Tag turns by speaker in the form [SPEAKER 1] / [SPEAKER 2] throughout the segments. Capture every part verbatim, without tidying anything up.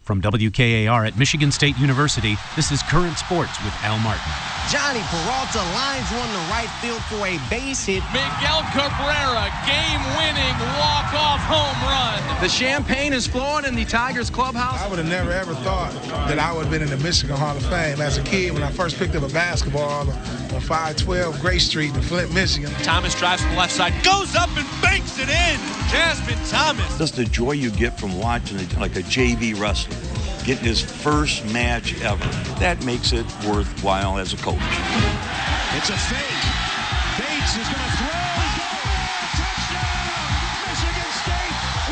[SPEAKER 1] From W K A R at Michigan State University, this is Current Sports with Al Martin.
[SPEAKER 2] Johnny Peralta lines one to right field for a base hit.
[SPEAKER 3] Miguel Cabrera, game-winning walk-off home run.
[SPEAKER 4] The champagne is flowing in the Tigers clubhouse.
[SPEAKER 5] I would have never, ever thought that I would have been in the Michigan Hall of Fame. As a kid, when I first picked up a basketball on five twelve Gray Street in Flint, Michigan.
[SPEAKER 3] Thomas drives from the left side, goes up and banks it in. Jasmine Thomas.
[SPEAKER 6] Just the joy you get from watching it, like a J V wrestler getting his first match ever. That makes it worthwhile as a coach.
[SPEAKER 7] It's a fake. Bates is going to throw. Touchdown! Michigan State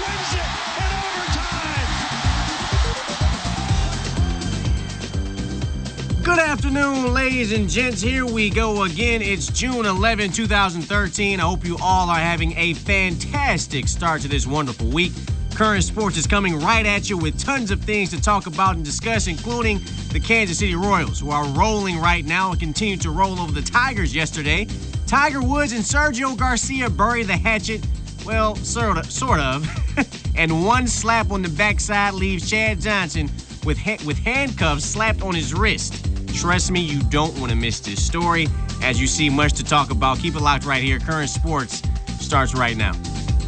[SPEAKER 7] wins it in overtime.
[SPEAKER 2] Good afternoon, ladies and gents. Here we go again. It's June eleventh, twenty thirteen. I hope you all are having a fantastic start to this wonderful week. Current Sports is coming right at you with tons of things to talk about and discuss, including the Kansas City Royals, who are rolling right now and continue to roll over the Tigers yesterday. Tiger Woods and Sergio Garcia bury the hatchet, well, sort of, sort of. And one slap on the backside leaves Chad Johnson with ha- with handcuffs slapped on his wrist. Trust me, you don't want to miss this story. As you see, much to talk about. Keep it locked right here. Current Sports starts right now.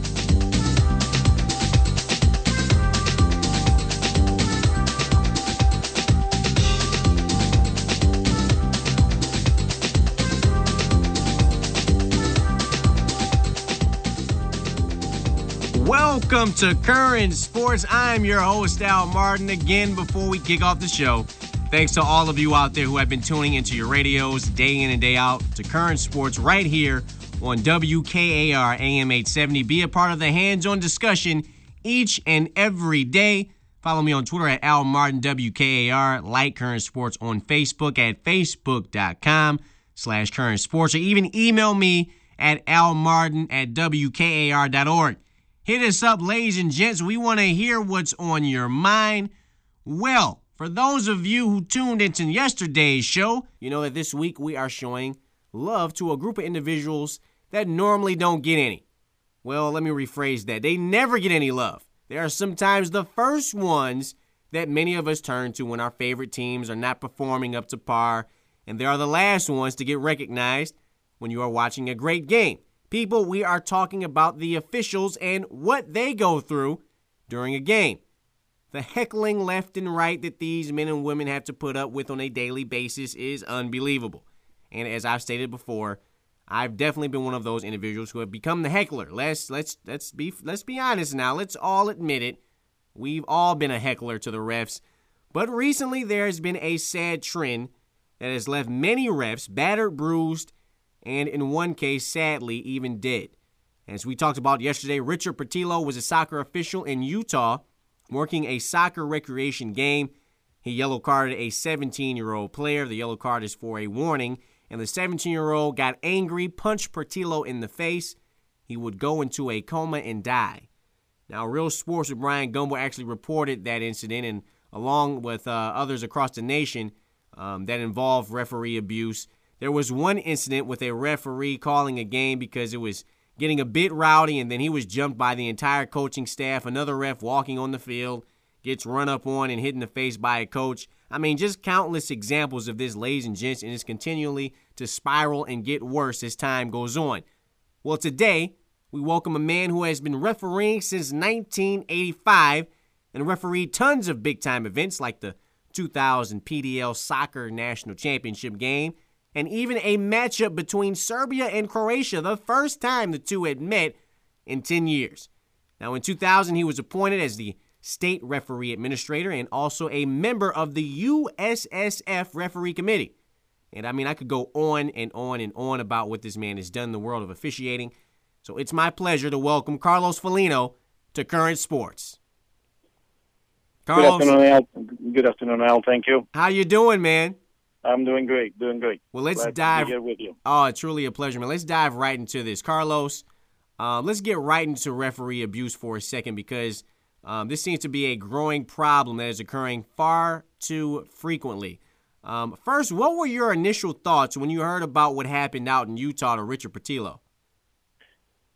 [SPEAKER 2] Welcome to Current Sports. I'm your host, Al Martin. Again, before we kick off the show, thanks to all of you out there who have been tuning into your radios day in and day out to Current Sports right here on W K A R A M eight seventy. Be a part of the hands-on discussion each and every day. Follow me on Twitter at Al Martin W K A R. Like Current Sports on Facebook at facebook.com slash Current Sports. Or even email me at almartin at W K A R dot org. Hit us up, ladies and gents. We want to hear what's on your mind. Well, for those of you who tuned into yesterday's show, you know that this week we are showing love to a group of individuals that normally don't get any. Well, let me rephrase that. They never get any love. They are sometimes the first ones that many of us turn to when our favorite teams are not performing up to par, and they are the last ones to get recognized when you are watching a great game. People, we are talking about the officials and what they go through during a game. The heckling left and right that these men and women have to put up with on a daily basis is unbelievable. And as I've stated before, I've definitely been one of those individuals who have become the heckler. Let's let's let's be let's be honest now. Let's all admit it. We've all been a heckler to the refs. But recently there has been a sad trend that has left many refs battered, bruised, and in one case, sadly, even dead. As we talked about yesterday, Richard Petillo was a soccer official in Utah working a soccer recreation game. He yellow carded a seventeen-year-old player. The yellow card is for a warning, and the seventeen-year-old got angry, punched Petillo in the face. He would go into a coma and die. Now, Real Sports with Brian Gumbo actually reported that incident, and along with uh, others across the nation um, that involved referee abuse. There was one incident with a referee calling a game because it was getting a bit rowdy, and then he was jumped by the entire coaching staff. Another ref walking on the field gets run up on and hit in the face by a coach. I mean, just countless examples of this, ladies and gents, and it's continually to spiral and get worse as time goes on. Well, today, we welcome a man who has been refereeing since nineteen eighty-five and refereed tons of big-time events like the two thousand P D L Soccer National Championship game, and even a matchup between Serbia and Croatia, the first time the two had met in ten years. Now, in two thousand, he was appointed as the state referee administrator and also a member of the U S S F referee committee. And I mean, I could go on and on and on about what this man has done in the world of officiating. So it's my pleasure to welcome Carlos Foligno to Current Sports.
[SPEAKER 8] Carlos, good afternoon, Al. Good afternoon, Al. Thank you.
[SPEAKER 2] How you doing, man?
[SPEAKER 8] I'm doing great, doing great.
[SPEAKER 2] Well, let's
[SPEAKER 8] Glad
[SPEAKER 2] dive.
[SPEAKER 8] to be here with you.
[SPEAKER 2] Oh, it's truly a pleasure, man. Let's dive right into this. Carlos, uh, let's get right into referee abuse for a second because um, this seems to be a growing problem that is occurring far too frequently. Um, first, what were your initial thoughts when you heard about what happened out in Utah to Richard Petillo?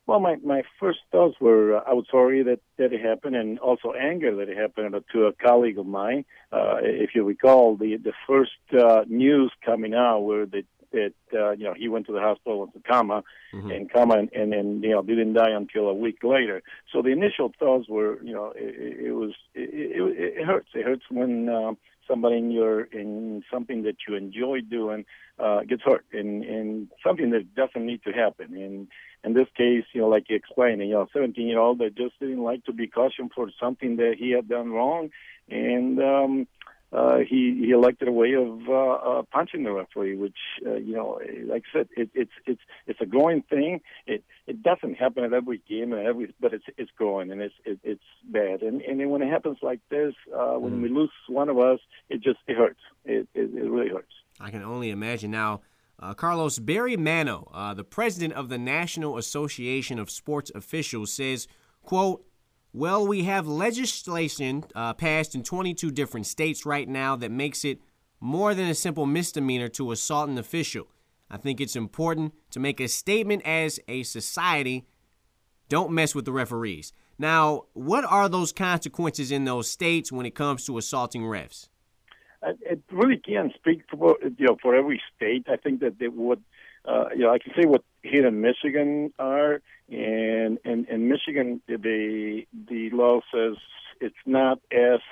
[SPEAKER 8] Well, my, my first thoughts were uh, I was sorry that, that it happened, and also anger that it happened to a colleague of mine. Uh, if you recall, the the first uh, news coming out were that that uh, you know he went to the hospital with a coma, mm-hmm. and coma, and, and and you know didn't die until a week later. So the initial thoughts were, you know, it, it was it, it, it hurts. It hurts when um, somebody in your in something that you enjoy doing uh, gets hurt, and and something that doesn't need to happen. And in this case, you know, like you explained, you know, seventeen-year-old that just didn't like to be cautioned for something that he had done wrong, and um, uh, he he elected a way of uh, uh, punching the referee, which uh, you know, like I said, it, it's it's it's a growing thing. It it doesn't happen at every game and every, but it's it's growing and it's it, it's bad. And and then when it happens like this, uh, when mm. we lose one of us, it just it hurts. It it, it really hurts.
[SPEAKER 2] I can only imagine now. Uh, Carlos, Barry Mano, uh, the president of the National Association of Sports Officials, says, quote, well, we have legislation uh, passed in twenty-two different states right now that makes it more than a simple misdemeanor to assault an official. I think it's important to make a statement as a society, don't mess with the referees. Now, what are those consequences in those states when it comes to assaulting refs?
[SPEAKER 8] It really can't speak for you know for every state. I think that they would, uh, you know, I can say what here in Michigan are, and and in Michigan the the law says it's not as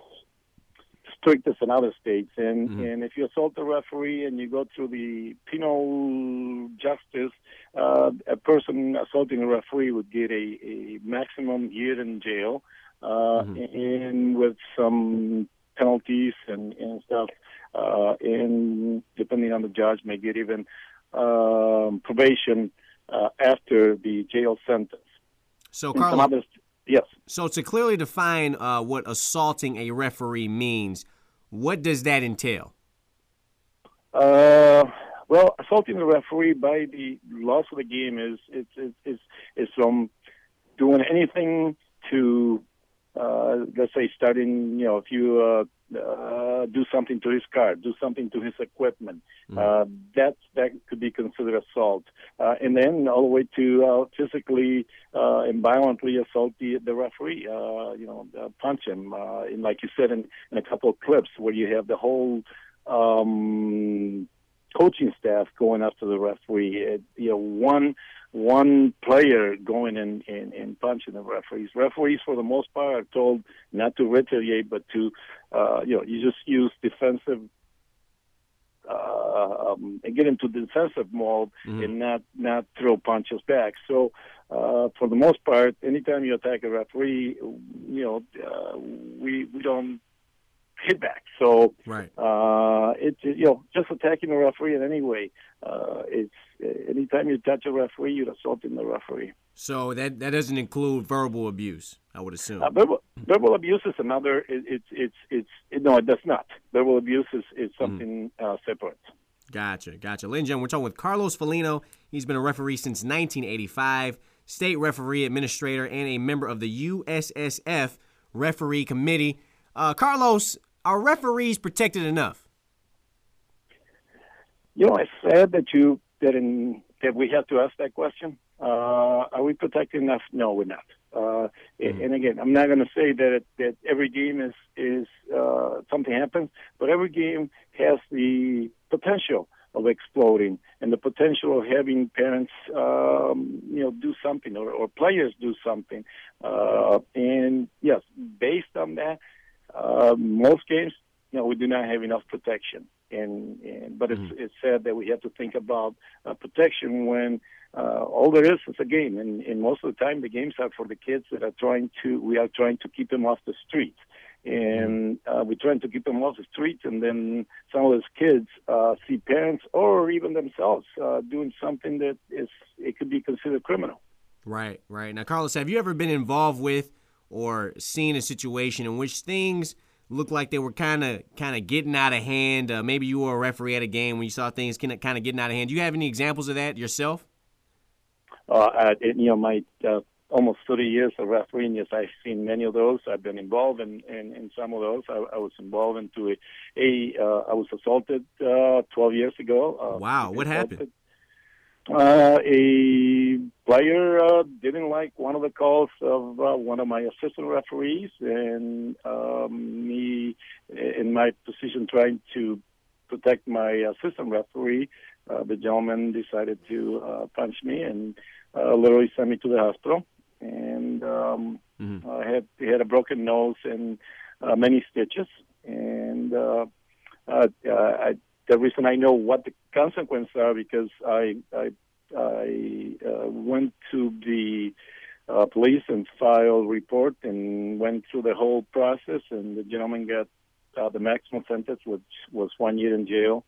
[SPEAKER 8] strict as in other states. And mm-hmm. and if you assault a referee and you go through the penal justice, uh, a person assaulting a referee would get a, a maximum year in jail, uh, mm-hmm. and with some penalties and, and stuff, uh, and depending on the judge, may get even um, probation uh, after the jail sentence.
[SPEAKER 2] So, Carlos, others,
[SPEAKER 8] yes.
[SPEAKER 2] So to clearly define uh, what assaulting a referee means, what does that entail?
[SPEAKER 8] Uh, well, assaulting a referee by the laws of the game is it's is is, is from doing anything to Uh, let's say starting, you know, if you uh, uh, do something to his car, do something to his equipment, mm. uh, that that could be considered assault. Uh, and then all the way to uh, physically uh, and violently assault the, the referee, uh, you know, uh, punch him. Uh, and like you said in, in a couple of clips where you have the whole um, coaching staff going after the referee, it, you know, one one player going and, and, and punching the referees. Referees, for the most part, are told not to retaliate, but to, uh, you know, you just use defensive, uh, um, and get into the defensive mode mm-hmm. and not, not throw punches back. So, uh, for the most part, anytime you attack a referee, you know, uh, we, we don't hit back. So,
[SPEAKER 2] right.
[SPEAKER 8] uh, it's, you know, just attacking a referee in any way, uh, it's, anytime you touch a referee, you're assaulting the referee.
[SPEAKER 2] So that that doesn't include verbal abuse, I would assume.
[SPEAKER 8] Uh, verbal, verbal abuse is another. It, it's it's it's it, no, it does not. Verbal abuse is, is something mm. uh, separate.
[SPEAKER 2] Gotcha, gotcha. Ladies and gentlemen, we're talking with Carlos Foligno. He's been a referee since nineteen eighty-five, state referee administrator, and a member of the U S S F referee committee. Uh, Carlos, are referees protected enough?
[SPEAKER 8] You know, it's sad that you. That in that we have to ask that question. Uh, are we protected enough? No, we're not. Uh, mm-hmm. And again, I'm not going to say that that every game is is uh, something happens, but every game has the potential of exploding and the potential of having parents, um, you know, do something or, or players do something. Uh, and yes, based on that, uh, most games, you know, we do not have enough protection. And, and but it's mm-hmm. it's sad that we have to think about uh, protection when uh, all there is is a game, and, and most of the time the games are for the kids that are trying to we are trying to keep them off the streets, and uh, we're trying to keep them off the streets, and then some of those kids uh, see parents or even themselves uh, doing something that is it could be considered criminal.
[SPEAKER 2] Right, right. Now, Carlos, have you ever been involved with or seen a situation in which things looked like they were kind of kind of getting out of hand? Uh, maybe you were a referee at a game when you saw things kind of getting out of hand. Do you have any examples of that yourself?
[SPEAKER 8] Uh, I, you know, my uh, almost thirty years of refereeing, yes, I've seen many of those. I've been involved in, in, in some of those. I, I was involved into a, a uh, I was assaulted uh, twelve years ago. Uh,
[SPEAKER 2] wow, what
[SPEAKER 8] assaulted.
[SPEAKER 2] happened?
[SPEAKER 8] Uh, a player uh, didn't like one of the calls of uh, one of my assistant referees, and um, me, in my position trying to protect my assistant referee, uh, the gentleman decided to uh, punch me and uh, literally sent me to the hospital. And um, mm-hmm. I had he had a broken nose and uh, many stitches. And uh, uh, I, the reason I know what the consequences are because I I, I uh, went to the uh, police and filed a report and went through the whole process. And the gentleman got uh, the maximum sentence, which was one year in jail.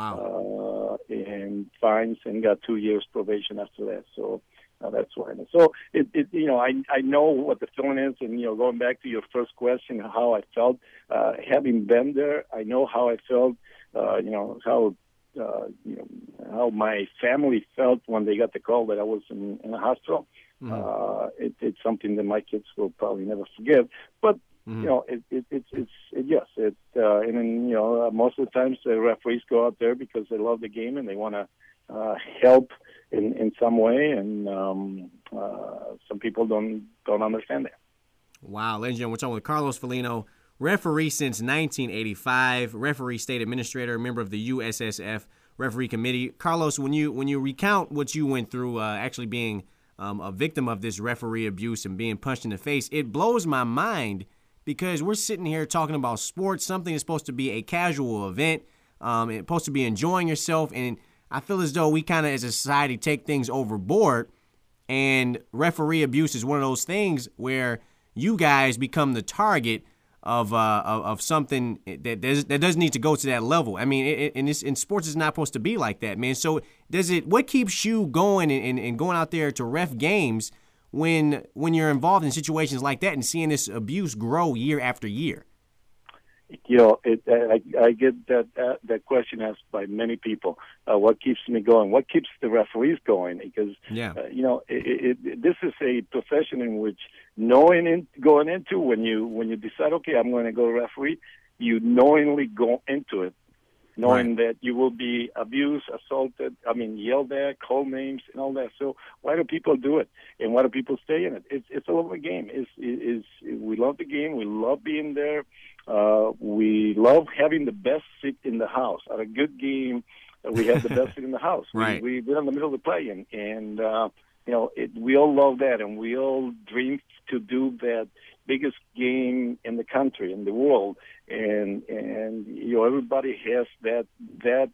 [SPEAKER 2] Wow.
[SPEAKER 8] Uh, and fines, and got two years probation after that. So. Uh, that's why. So it, it, you know, I I know what the feeling is, and you know, going back to your first question, how I felt, uh, having been there, I know how I felt. Uh, you know how, uh, you know how my family felt when they got the call that I was in, in the hospital. Mm-hmm. Uh, it, it's something that my kids will probably never forget. But mm-hmm. you know, it, it, it's it's it, yes, it uh, and then you know, uh, most of the times the referees go out there because they love the game and they want to uh, help. In, in some way, and um, uh, some people don't don't understand that.
[SPEAKER 2] Wow, ladies and gentlemen, we're talking with Carlos Foligno, referee since nineteen eighty-five, referee, state administrator, member of the U S S F referee committee. Carlos, when you when you recount what you went through, uh, actually being um, a victim of this referee abuse and being punched in the face, it blows my mind because we're sitting here talking about sports, something that's supposed to be a casual event, um, it's supposed to be enjoying yourself, and I feel as though we kind of as a society take things overboard, and referee abuse is one of those things where you guys become the target of uh, of, of something that does, that doesn't need to go to that level. I mean, it, in, this, in sports, it's not supposed to be like that, man. So does it? What keeps you going and, and, and going out there to ref games when when you're involved in situations like that and seeing this abuse grow year after year?
[SPEAKER 8] You know, it, I, I get that uh, that question asked by many people. Uh, what keeps me going? What keeps the referees going? Because
[SPEAKER 2] yeah.
[SPEAKER 8] uh, you know, it, it, this is a profession in which knowing in, going into when you when you decide, okay, I'm going to go referee, you knowingly go into it, knowing right. that you will be abused, assaulted, I mean, yelled at, called names, and all that. So why do people do it? And why do people stay in it? It's it's a lovely game. It's, it's, we love the game. We love being there. Uh, we love having the best seat in the house. At a good game, we have the best seat in the house.
[SPEAKER 2] Right.
[SPEAKER 8] We, we're in the middle of the play, and, and uh, you know, it, we all love that, and we all dream to do that biggest game in the country, in the world, and and you know, everybody has that that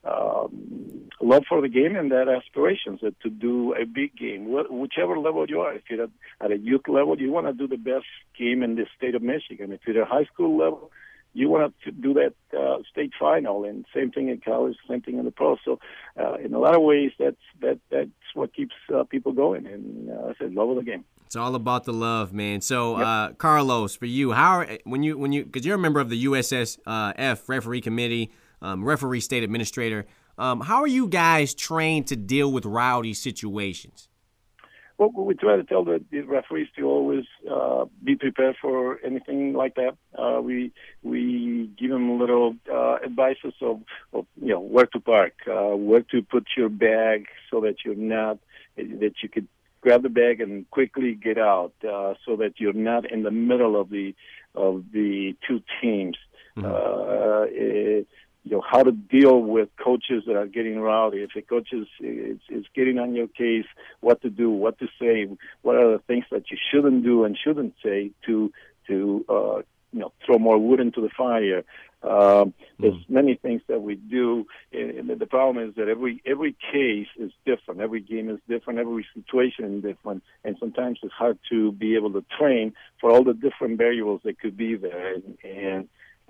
[SPEAKER 8] um, love for the game and that aspirations that to do a big game, Wh- whichever level you are. If you're at, at a youth level, you want to do the best game in the state of Michigan. If you're at a high school level, you want to do that uh, state final, and same thing in college, same thing in the pro. So, uh, in a lot of ways, that's that that's what keeps uh, people going. And uh, I said, love of the game.
[SPEAKER 2] It's all about the love, man. So, yep. uh, Carlos, for you, how are, when you when you because you're a member of the U S S F referee committee, um, referee state administrator, um, how are you guys trained to deal with rowdy situations?
[SPEAKER 8] Well, we try to tell the, the referees to always uh, be prepared for anything like that. Uh, we we give them little uh, advices of, of you know where to park, uh, where to put your bag so that you're not that you could grab the bag and quickly get out, uh, so that you're not in the middle of the of the two teams. Mm-hmm. Uh, it, You know, how to deal with coaches that are getting rowdy. If a coach is, is, is getting on your case, what to do, what to say, what are the things that you shouldn't do and shouldn't say to to uh, you know throw more wood into the fire. Um, there's mm. many things that we do, and the problem is that every every case is different. Every game is different. Every situation is different, and sometimes it's hard to be able to train for all the different variables that could be there. And, and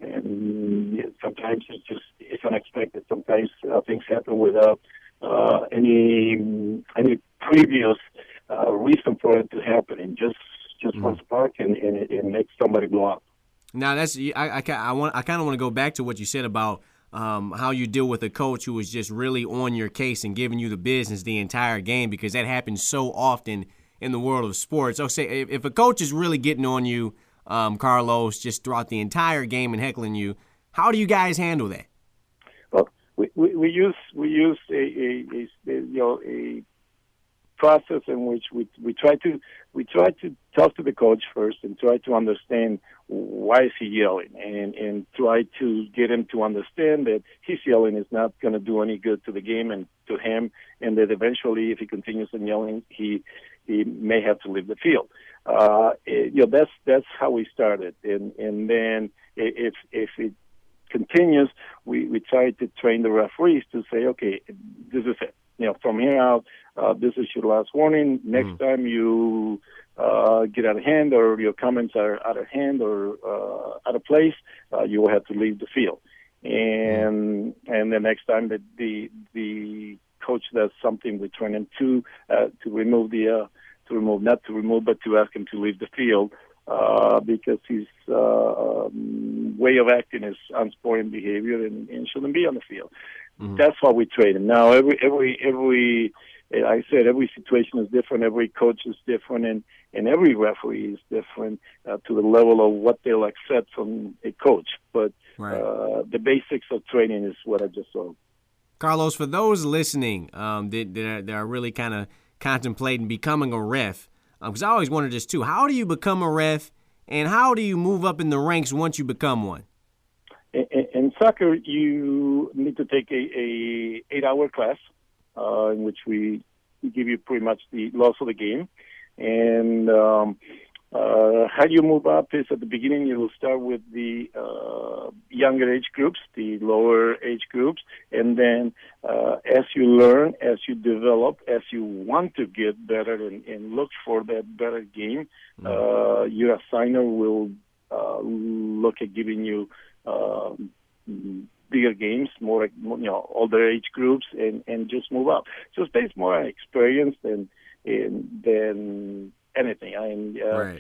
[SPEAKER 8] And sometimes it's just it's unexpected. Sometimes uh, things happen without uh, any any previous uh, reason for it to happen, and just just mm-hmm. one spark and, and it, it makes somebody blow up.
[SPEAKER 2] Now that's I I, I want I kind of want to go back to what you said about um, how you deal with a coach who is just really on your case and giving you the business the entire game, because that happens so often in the world of sports. I'll say if, if a coach is really getting on you, Um, Carlos, just throughout the entire game and heckling you, how do you guys handle that?
[SPEAKER 8] Well, we we, we use we use a, a, a, a you know a process in which we we try to we try to talk to the coach first and try to understand why is he yelling, and and try to get him to understand that his yelling is not going to do any good to the game and to him, and that eventually, if he continues on yelling, he he may have to leave the field. Uh, it, you know, that's that's how we started, and and then if if it continues, we we try to train the referees to say, okay, this is it. You know, from here out, uh, this is your last warning. Next mm. time you uh, get out of hand, or your comments are out of hand or uh, out of place, uh, you will have to leave the field. And mm. and the next time that the the coach does something, we train him to uh, to remove the uh, to remove not to remove, but to ask him to leave the field. Uh, because his uh, um, way of acting is unsporting behavior and, and shouldn't be on the field. Mm-hmm. That's why we trade him. Now, every every every I said every situation is different. Every coach is different, and, and every referee is different uh, to the level of what they'll accept from a coach. But right. uh, the basics of training is what I just saw.
[SPEAKER 2] Carlos, for those listening um, that, that, are, that are really kind of contemplating becoming a ref. Because um, I always wondered this, too. How do you become a ref, and how do you move up in the ranks once you become one?
[SPEAKER 8] In, in soccer, you need to take a, a eight-hour class uh, in which we give you pretty much the laws of the game. And um, uh, how you move up is at the beginning you will start with the uh, younger age groups, the lower age groups, and then uh, as you learn, as you develop, as you want to get better and, and look for that better game, mm-hmm. uh, your assigner will uh, look at giving you uh, bigger games, more you know older age groups, and, and just move up. So it's based more on experience than than anything. I mean, uh,
[SPEAKER 2] right.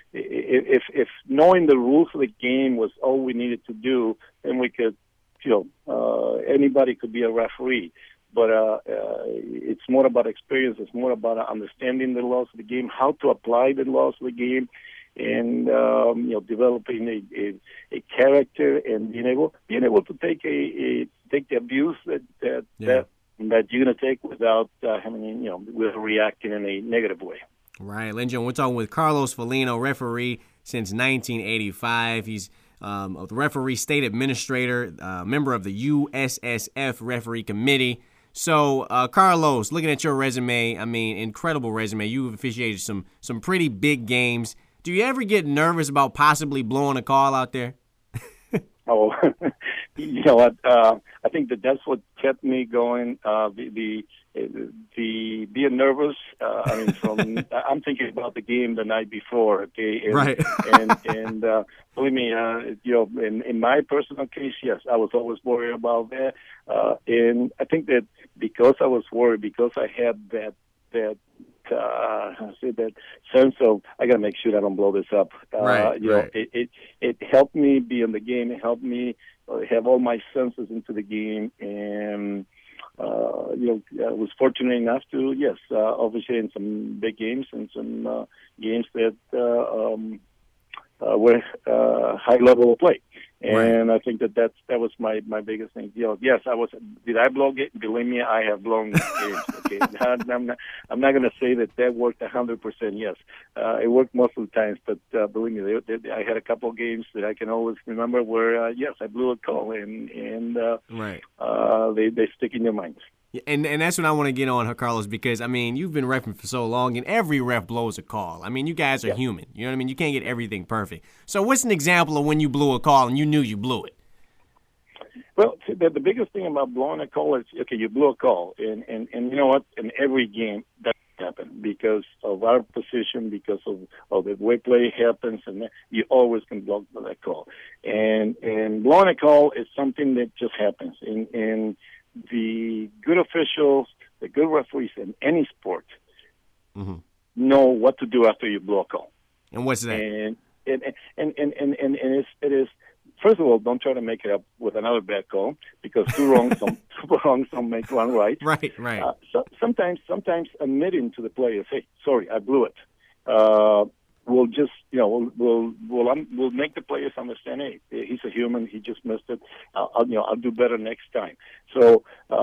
[SPEAKER 8] if if knowing the rules of the game was all we needed to do, then we could, you know, uh, anybody could be a referee. But uh, uh, it's more about experience. It's more about understanding the laws of the game, how to apply the laws of the game, and um, you know, developing a, a, a character and being able being able to take a, a take the abuse that that
[SPEAKER 2] yeah.
[SPEAKER 8] that, that you're going to take without uh, having you know without reacting in a negative way.
[SPEAKER 2] Right, Lynn, we're talking with Carlos Foligno, referee since nineteen eighty-five. He's um, a referee state administrator, uh, member of the U S S F referee committee. So, uh, Carlos, looking at your resume, I mean, incredible resume. You've officiated some some pretty big games. Do you ever get nervous about possibly blowing a call out there?
[SPEAKER 8] Oh, you know what? Uh, I think that that's what kept me going. Uh, the, the the being nervous. Uh, I mean, from I'm thinking about the game the night before. Okay, and,
[SPEAKER 2] right.
[SPEAKER 8] and and uh, believe me, uh, you know, in, in my personal case, yes, I was always worried about that. Uh, and I think that because I was worried, because I had that that. Uh, I say that sense of I got to make sure I don't blow this up. Uh,
[SPEAKER 2] right,
[SPEAKER 8] you
[SPEAKER 2] right.
[SPEAKER 8] know, it, it it helped me be in the game. It helped me uh, have all my senses into the game, and uh, you know, I was fortunate enough to yes, uh, obviously in some big games and some uh, games that uh, um, uh, were uh, high level of play. And right. I think that that's, that was my, my biggest thing. You know, yes, I was. Did I blow games? Believe me, I have blown games. Okay, I'm not. I'm not going to say that that worked a hundred percent. Yes, uh, it worked most of the times. But uh, believe me, they, they, I had a couple of games that I can always remember where uh, yes, I blew a call, and and uh,
[SPEAKER 2] right.
[SPEAKER 8] uh, they they stick in your minds.
[SPEAKER 2] And and that's what I want to get on, Carlos, because, I mean, you've been reffing for so long, and every ref blows a call. I mean, you guys are yeah. human. You know what I mean? You can't get everything perfect. So what's an example of when you blew a call and you knew you blew it?
[SPEAKER 8] Well, the, the biggest thing about blowing a call is, okay, you blew a call. And, and, and you know what? In every game, that happens because of our position, because of, of the way play happens, and you always can block that call. And, and blowing a call is something that just happens. And, and the good officials, the good referees in any sport
[SPEAKER 2] mm-hmm.
[SPEAKER 8] know what to do after you blow a call.
[SPEAKER 2] And what's that?
[SPEAKER 8] And and and and and, and, and it's, it is first of all, don't try to make it up with another bad call because two wrongs don't two wrongs don't make one right.
[SPEAKER 2] Right, right.
[SPEAKER 8] Uh, so sometimes sometimes admitting to the players, hey, sorry, I blew it. Uh, we'll just, you know, we'll we'll we'll, um, we'll make the players understand. Hey, he's a human. He just missed it. I'll, I'll you know I'll do better next time. So,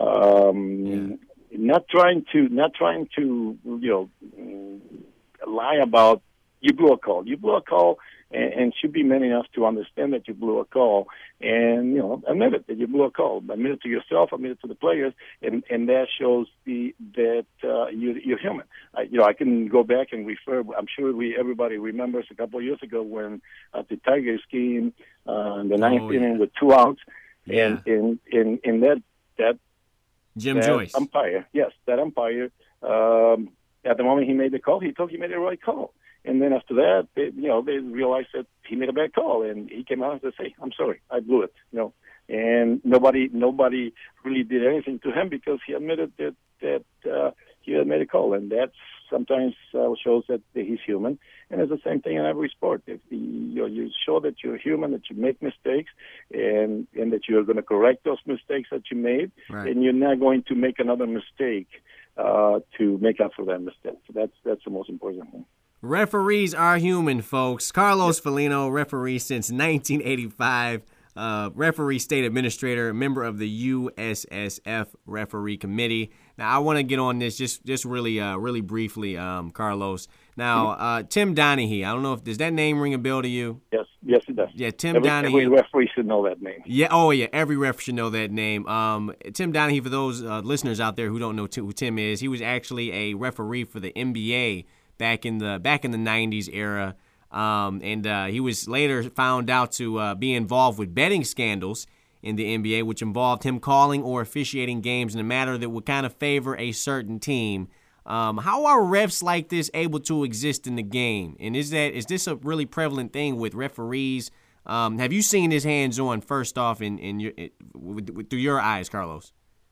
[SPEAKER 8] um, yeah. not trying to not trying to you know lie about you blew a call. You blew a call. And, and should be man enough to understand that you blew a call, and you know, admit it that you blew a call. Admit it to yourself, admit it to the players, and, and that shows the that uh, you, you're human. I, you know, I can go back and refer. I'm sure we everybody remembers a couple of years ago when uh, the Tigers came uh, in the ninth
[SPEAKER 2] oh, yeah.
[SPEAKER 8] inning with two outs,
[SPEAKER 2] yeah.
[SPEAKER 8] and in in in that that
[SPEAKER 2] Jim
[SPEAKER 8] that
[SPEAKER 2] Joyce
[SPEAKER 8] umpire, yes, that umpire. Um, at the moment he made the call, he thought he made the right call. And then after that, they, you know, they realized that he made a bad call, and he came out and said, "Hey, I'm sorry, I blew it." You know, and nobody, nobody really did anything to him because he admitted that that uh, he had made a call, and that sometimes uh, shows that he's human. And it's the same thing in every sport. If the, you know, you show that you're human, that you make mistakes, and and that you're going to correct those mistakes that you made,
[SPEAKER 2] right.
[SPEAKER 8] and you're not going to make another mistake uh, to make up for that mistake. So that's that's the most important thing.
[SPEAKER 2] Referees are human, folks. Carlos Foligno, referee since nineteen eighty-five, uh, referee state administrator, member of the U S S F referee committee. Now, I want to get on this just, just really, uh, really briefly, um, Carlos. Now, uh, Tim Donaghy, I don't know if does that name ring a bell to you?
[SPEAKER 8] Yes, yes, it does.
[SPEAKER 2] Yeah, Tim
[SPEAKER 8] every,
[SPEAKER 2] Donaghy.
[SPEAKER 8] Every referee should know that name.
[SPEAKER 2] Yeah, oh yeah, every ref should know that name. Um, Tim Donaghy, for those uh, listeners out there who don't know who Tim is, he was actually a referee for the N B A. Back in the back in the nineties era, um, and uh, he was later found out to uh, be involved with betting scandals in the N B A, which involved him calling or officiating games in a manner that would kind of favor a certain team. Um, how are refs like this able to exist in the game? And is that is this a really prevalent thing with referees? Um, have you seen this hands-on first off in in your in, with, with, through your eyes, Carlos?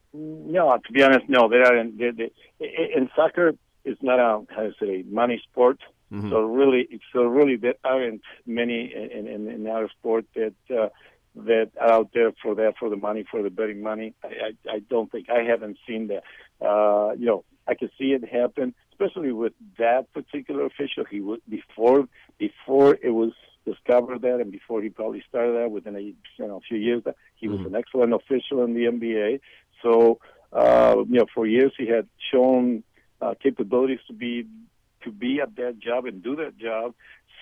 [SPEAKER 8] No, to be honest, no. They are in, they, they, in soccer. It's not a how to say money sport, mm-hmm. so really, so really, there aren't many in, in, in our sport that uh, that are out there for that for the money for the betting money. I, I, I don't think I haven't seen that. Uh, you know, I can see it happen, especially with that particular official. He was before before it was discovered that, and before he probably started that within a you know a few years, that he was mm-hmm. an excellent official in the N B A. So uh, you know, for years he had shown. Uh, capabilities to be to be at that job and do that job.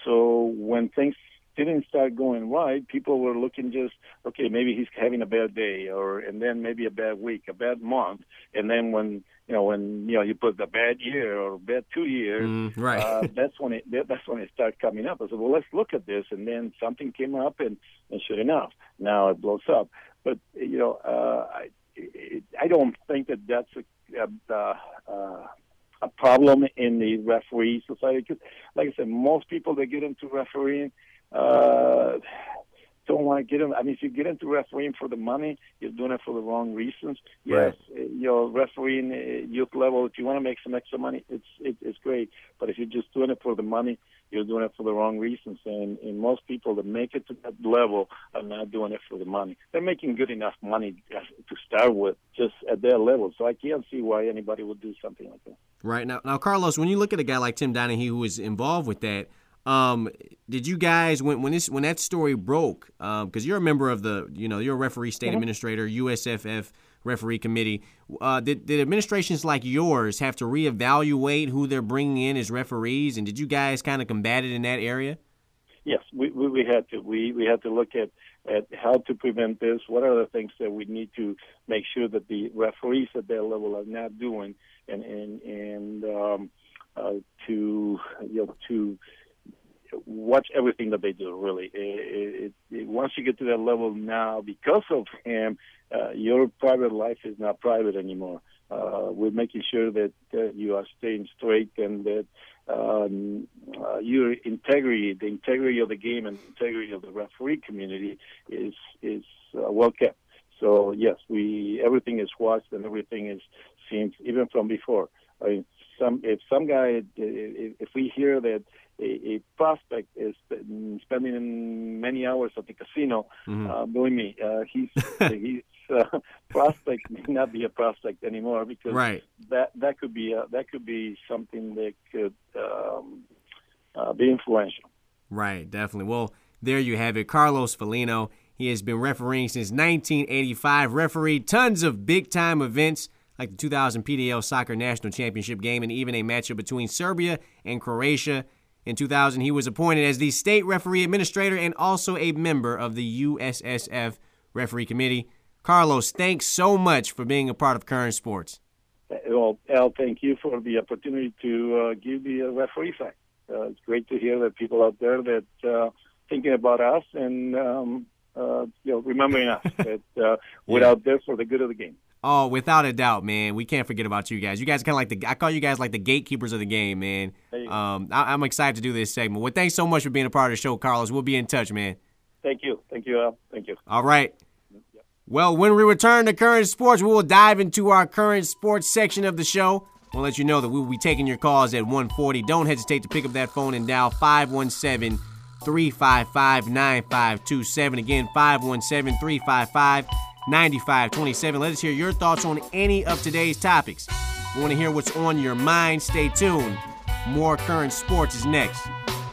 [SPEAKER 8] So when things didn't start going right, people were looking just okay, maybe he's having a bad day, or and then maybe a bad week, a bad month, and then when you know when you know you put the bad year or bad two years,
[SPEAKER 2] mm, right?
[SPEAKER 8] uh, that's when it that's when it started coming up. I said, well, let's look at this, and then something came up, and, and sure enough, now it blows up. But you know, uh, I it, I don't think that that's a. Uh, uh, a problem in the referee society. Because, like I said, most people that get into refereeing uh, don't want to get in. I mean, if you get into refereeing for the money, you're doing it for the wrong reasons. Yes, right. You're refereeing at youth level. If you want to make some extra money, it's it, it's great. But if you're just doing it for the money, you're doing it for the wrong reasons. And, and most people that make it to that level are not doing it for the money. They're making good enough money to start with just at their level. So I can't see why anybody would do something like that.
[SPEAKER 2] Right. Now, now, Carlos, when you look at a guy like Tim Donaghy who was involved with that, um, did you guys, when when this when that story broke, because um, you're a member of the, you know, you're a referee state mm-hmm. administrator, U S F F referee committee, uh, did, did administrations like yours have to reevaluate who they're bringing in as referees, and did you guys kind of combat it in that area?
[SPEAKER 8] Yes, we, we, we had to. We, we had to look at, at how to prevent this, what are the things that we need to make sure that the referees at that level are not doing, and, and, and um, uh, to, you know, to watch everything that they do, really. It, it, it, once you get to that level now, because of him, uh, your private life is not private anymore. Uh, we're making sure that uh, you are staying straight and that um, uh, your integrity, the integrity of the game and the integrity of the referee community is is uh, well kept. So, yes, we everything is watched and everything is seen, even from before. I mean, some if some guy, if we hear that a, a prospect is spending many hours at the casino, mm-hmm. uh, believe me, uh, he's he's uh, prospect may not be a prospect anymore because
[SPEAKER 2] right.
[SPEAKER 8] that that could be a, that could be something that could um, uh, be influential.
[SPEAKER 2] Right, definitely. Well, there you have it. Carlos Foligno. He has been refereeing since nineteen eighty-five, refereed tons of big-time events like the two thousand P D L Soccer National Championship game and even a matchup between Serbia and Croatia. In two thousand, he was appointed as the state referee administrator and also a member of the U S S F referee committee. Carlos, thanks so much for being a part of Current Sports.
[SPEAKER 8] Well, Al, thank you for the opportunity to uh, give the uh, referee fact. Uh, it's great to hear that people out there that uh, thinking about us and um, uh, you know remembering us that uh, we're
[SPEAKER 2] yeah.
[SPEAKER 8] out there for the good of the game.
[SPEAKER 2] Oh, without a doubt, man. We can't forget about you guys. You guys kind of like the I call you guys like the gatekeepers of the game, man. Um, I, I'm excited to do this segment. Well, thanks so much for being a part of the show, Carlos. We'll be in touch, man.
[SPEAKER 8] Thank you, thank you, Al. Thank you.
[SPEAKER 2] All right. Well, when we return to Current Sports, we will dive into our Current Sports section of the show. We'll let you know that we will be taking your calls at one forty. Don't hesitate to pick up that phone and dial five one seven, three five five, nine five two seven. Again, five one seven, three five five, nine five two seven. Let us hear your thoughts on any of today's topics. We want to hear what's on your mind. Stay tuned. More Current Sports is next.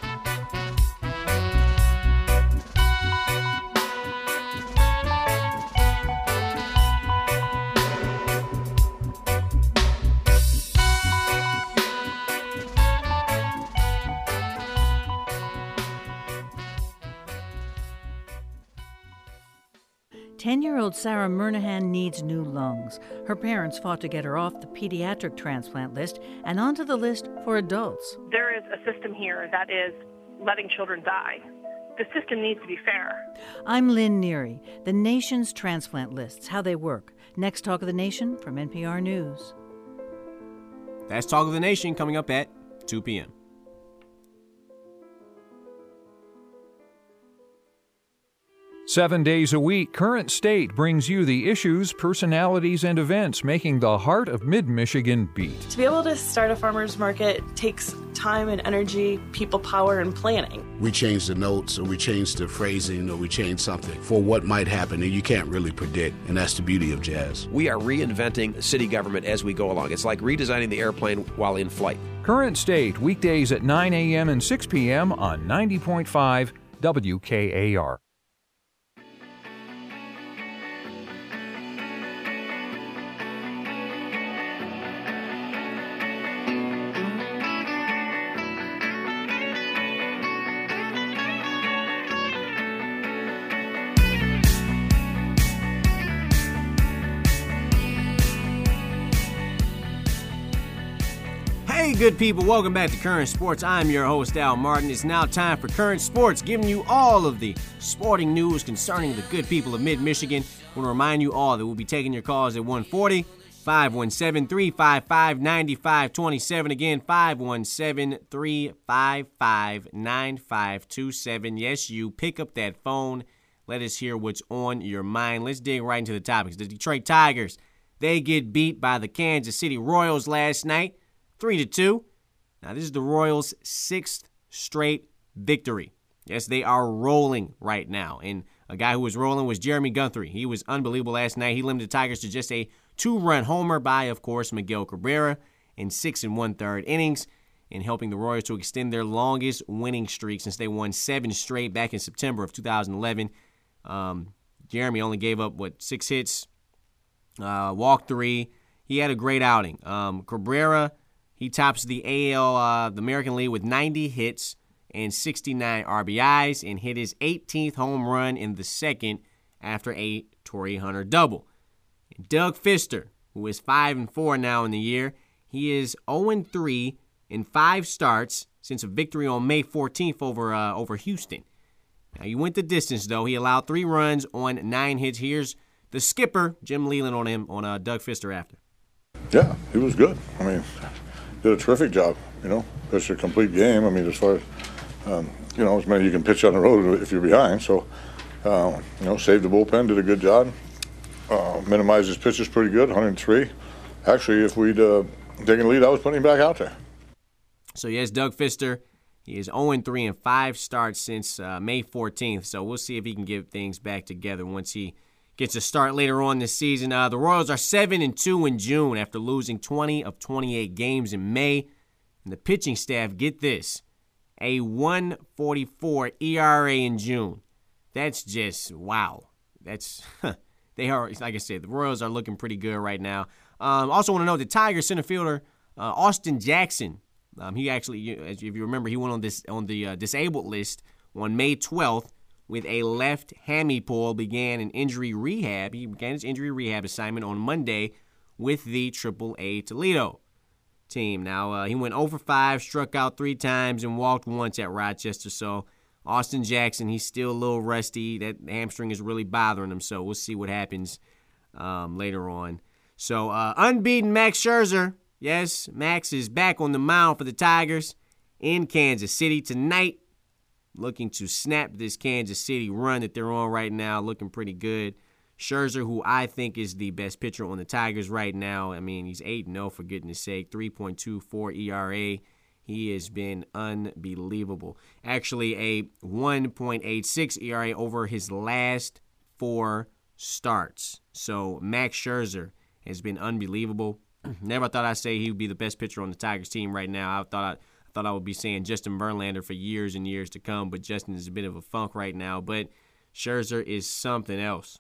[SPEAKER 9] ten-year-old Sarah Murnahan needs new lungs. Her parents fought to get her off the pediatric transplant list and onto the list for adults.
[SPEAKER 10] There is a system here that is letting children die. The system needs to be fair.
[SPEAKER 9] I'm Lynn Neary. The nation's transplant lists, how they work. Next Talk of the Nation from N P R News.
[SPEAKER 2] That's Talk of the Nation coming up at two p.m.
[SPEAKER 11] Seven days a week, Current State brings you the issues, personalities, and events making the heart of mid-Michigan beat.
[SPEAKER 12] To be able to start a farmer's market takes time and energy, people power, and planning.
[SPEAKER 13] We change the notes, or we change the phrasing, or we change something for what might happen, and you can't really predict, and that's the beauty of jazz.
[SPEAKER 14] We are reinventing city government as we go along. It's like redesigning the airplane while in flight.
[SPEAKER 11] Current State, weekdays at nine a.m. and six p.m. on ninety point five W K A R.
[SPEAKER 2] Hey, good people, welcome back to Current Sports. I'm your host, Al Martin. It's now time for Current Sports, giving you all of the sporting news concerning the good people of mid-Michigan. I want to remind you all that we'll be taking your calls at one forty, five one seven, three five five, nine five two seven. Again, five one seven, three five five, nine five two seven. Yes, you pick up that phone. Let us hear what's on your mind. Let's dig right into the topics. The Detroit Tigers, they get beat by the Kansas City Royals last night. Three to two. Now, this is the Royals' sixth straight victory. Yes, they are rolling right now. And a guy who was rolling was Jeremy Guthrie. He was unbelievable last night. He limited the Tigers to just a two-run homer by, of course, Miguel Cabrera in six and one-third innings, and helping the Royals to extend their longest winning streak since they won seven straight back in September of two thousand eleven. Um, Jeremy only gave up, what, six hits, uh, walked three. He had a great outing. Um, Cabrera, he tops the A L, uh, the American League, with ninety hits and sixty-nine R B Is, and hit his eighteenth home run in the second after a Torrey Hunter double. And Doug Fister, who is five and four now in the year, he is oh and three in five starts since a victory on May fourteenth over uh, over Houston. Now, he went the distance, though. He allowed three runs on nine hits. Here's the skipper, Jim Leyland, on him on uh, Doug Fister after.
[SPEAKER 15] Yeah, he was good. I mean, did a terrific job, you know. Pitched a complete game. I mean, as far as, um, you know, as many you can pitch on the road if you're behind. So, uh, you know, saved the bullpen, did a good job. Uh, minimized his pitches pretty good, one hundred three. Actually, if we'd uh, taken the lead, I was putting him back out there.
[SPEAKER 2] So, yes, Doug Fister, he is oh and three in five starts since uh, May fourteenth. So, we'll see if he can get things back together once he gets a start later on this season. Uh, the Royals are seven and two in June after losing twenty of twenty-eight games in May. And the pitching staff, get this, a one forty-four E R A in June. That's just, wow. That's, they are, like I said, the Royals are looking pretty good right now. Um, also want to know the Tigers center fielder, uh, Austin Jackson. Um, he actually, if you remember, he went on this on the uh, disabled list on May twelfth with a left hammy pull, began an injury rehab. He began his injury rehab assignment on Monday with the triple A Toledo team. Now, uh, he went oh for five, struck out three times, and walked once at Rochester. So, Austin Jackson, he's still a little rusty. That hamstring is really bothering him, so we'll see what happens um, later on. So, uh, unbeaten Max Scherzer. Yes, Max is back on the mound for the Tigers in Kansas City tonight, looking to snap this Kansas City run that they're on right now, looking pretty good. Scherzer, who I think is the best pitcher on the Tigers right now. I mean, he's eight and oh for goodness sake, three point two four E R A. He has been unbelievable. Actually, a one point eight six E R A over his last four starts. So Max Scherzer has been unbelievable. Never thought I'd say he would be the best pitcher on the Tigers team right now. I thought I, I thought I would be saying Justin Verlander for years and years to come, but Justin is a bit of a funk right now. But Scherzer is something else.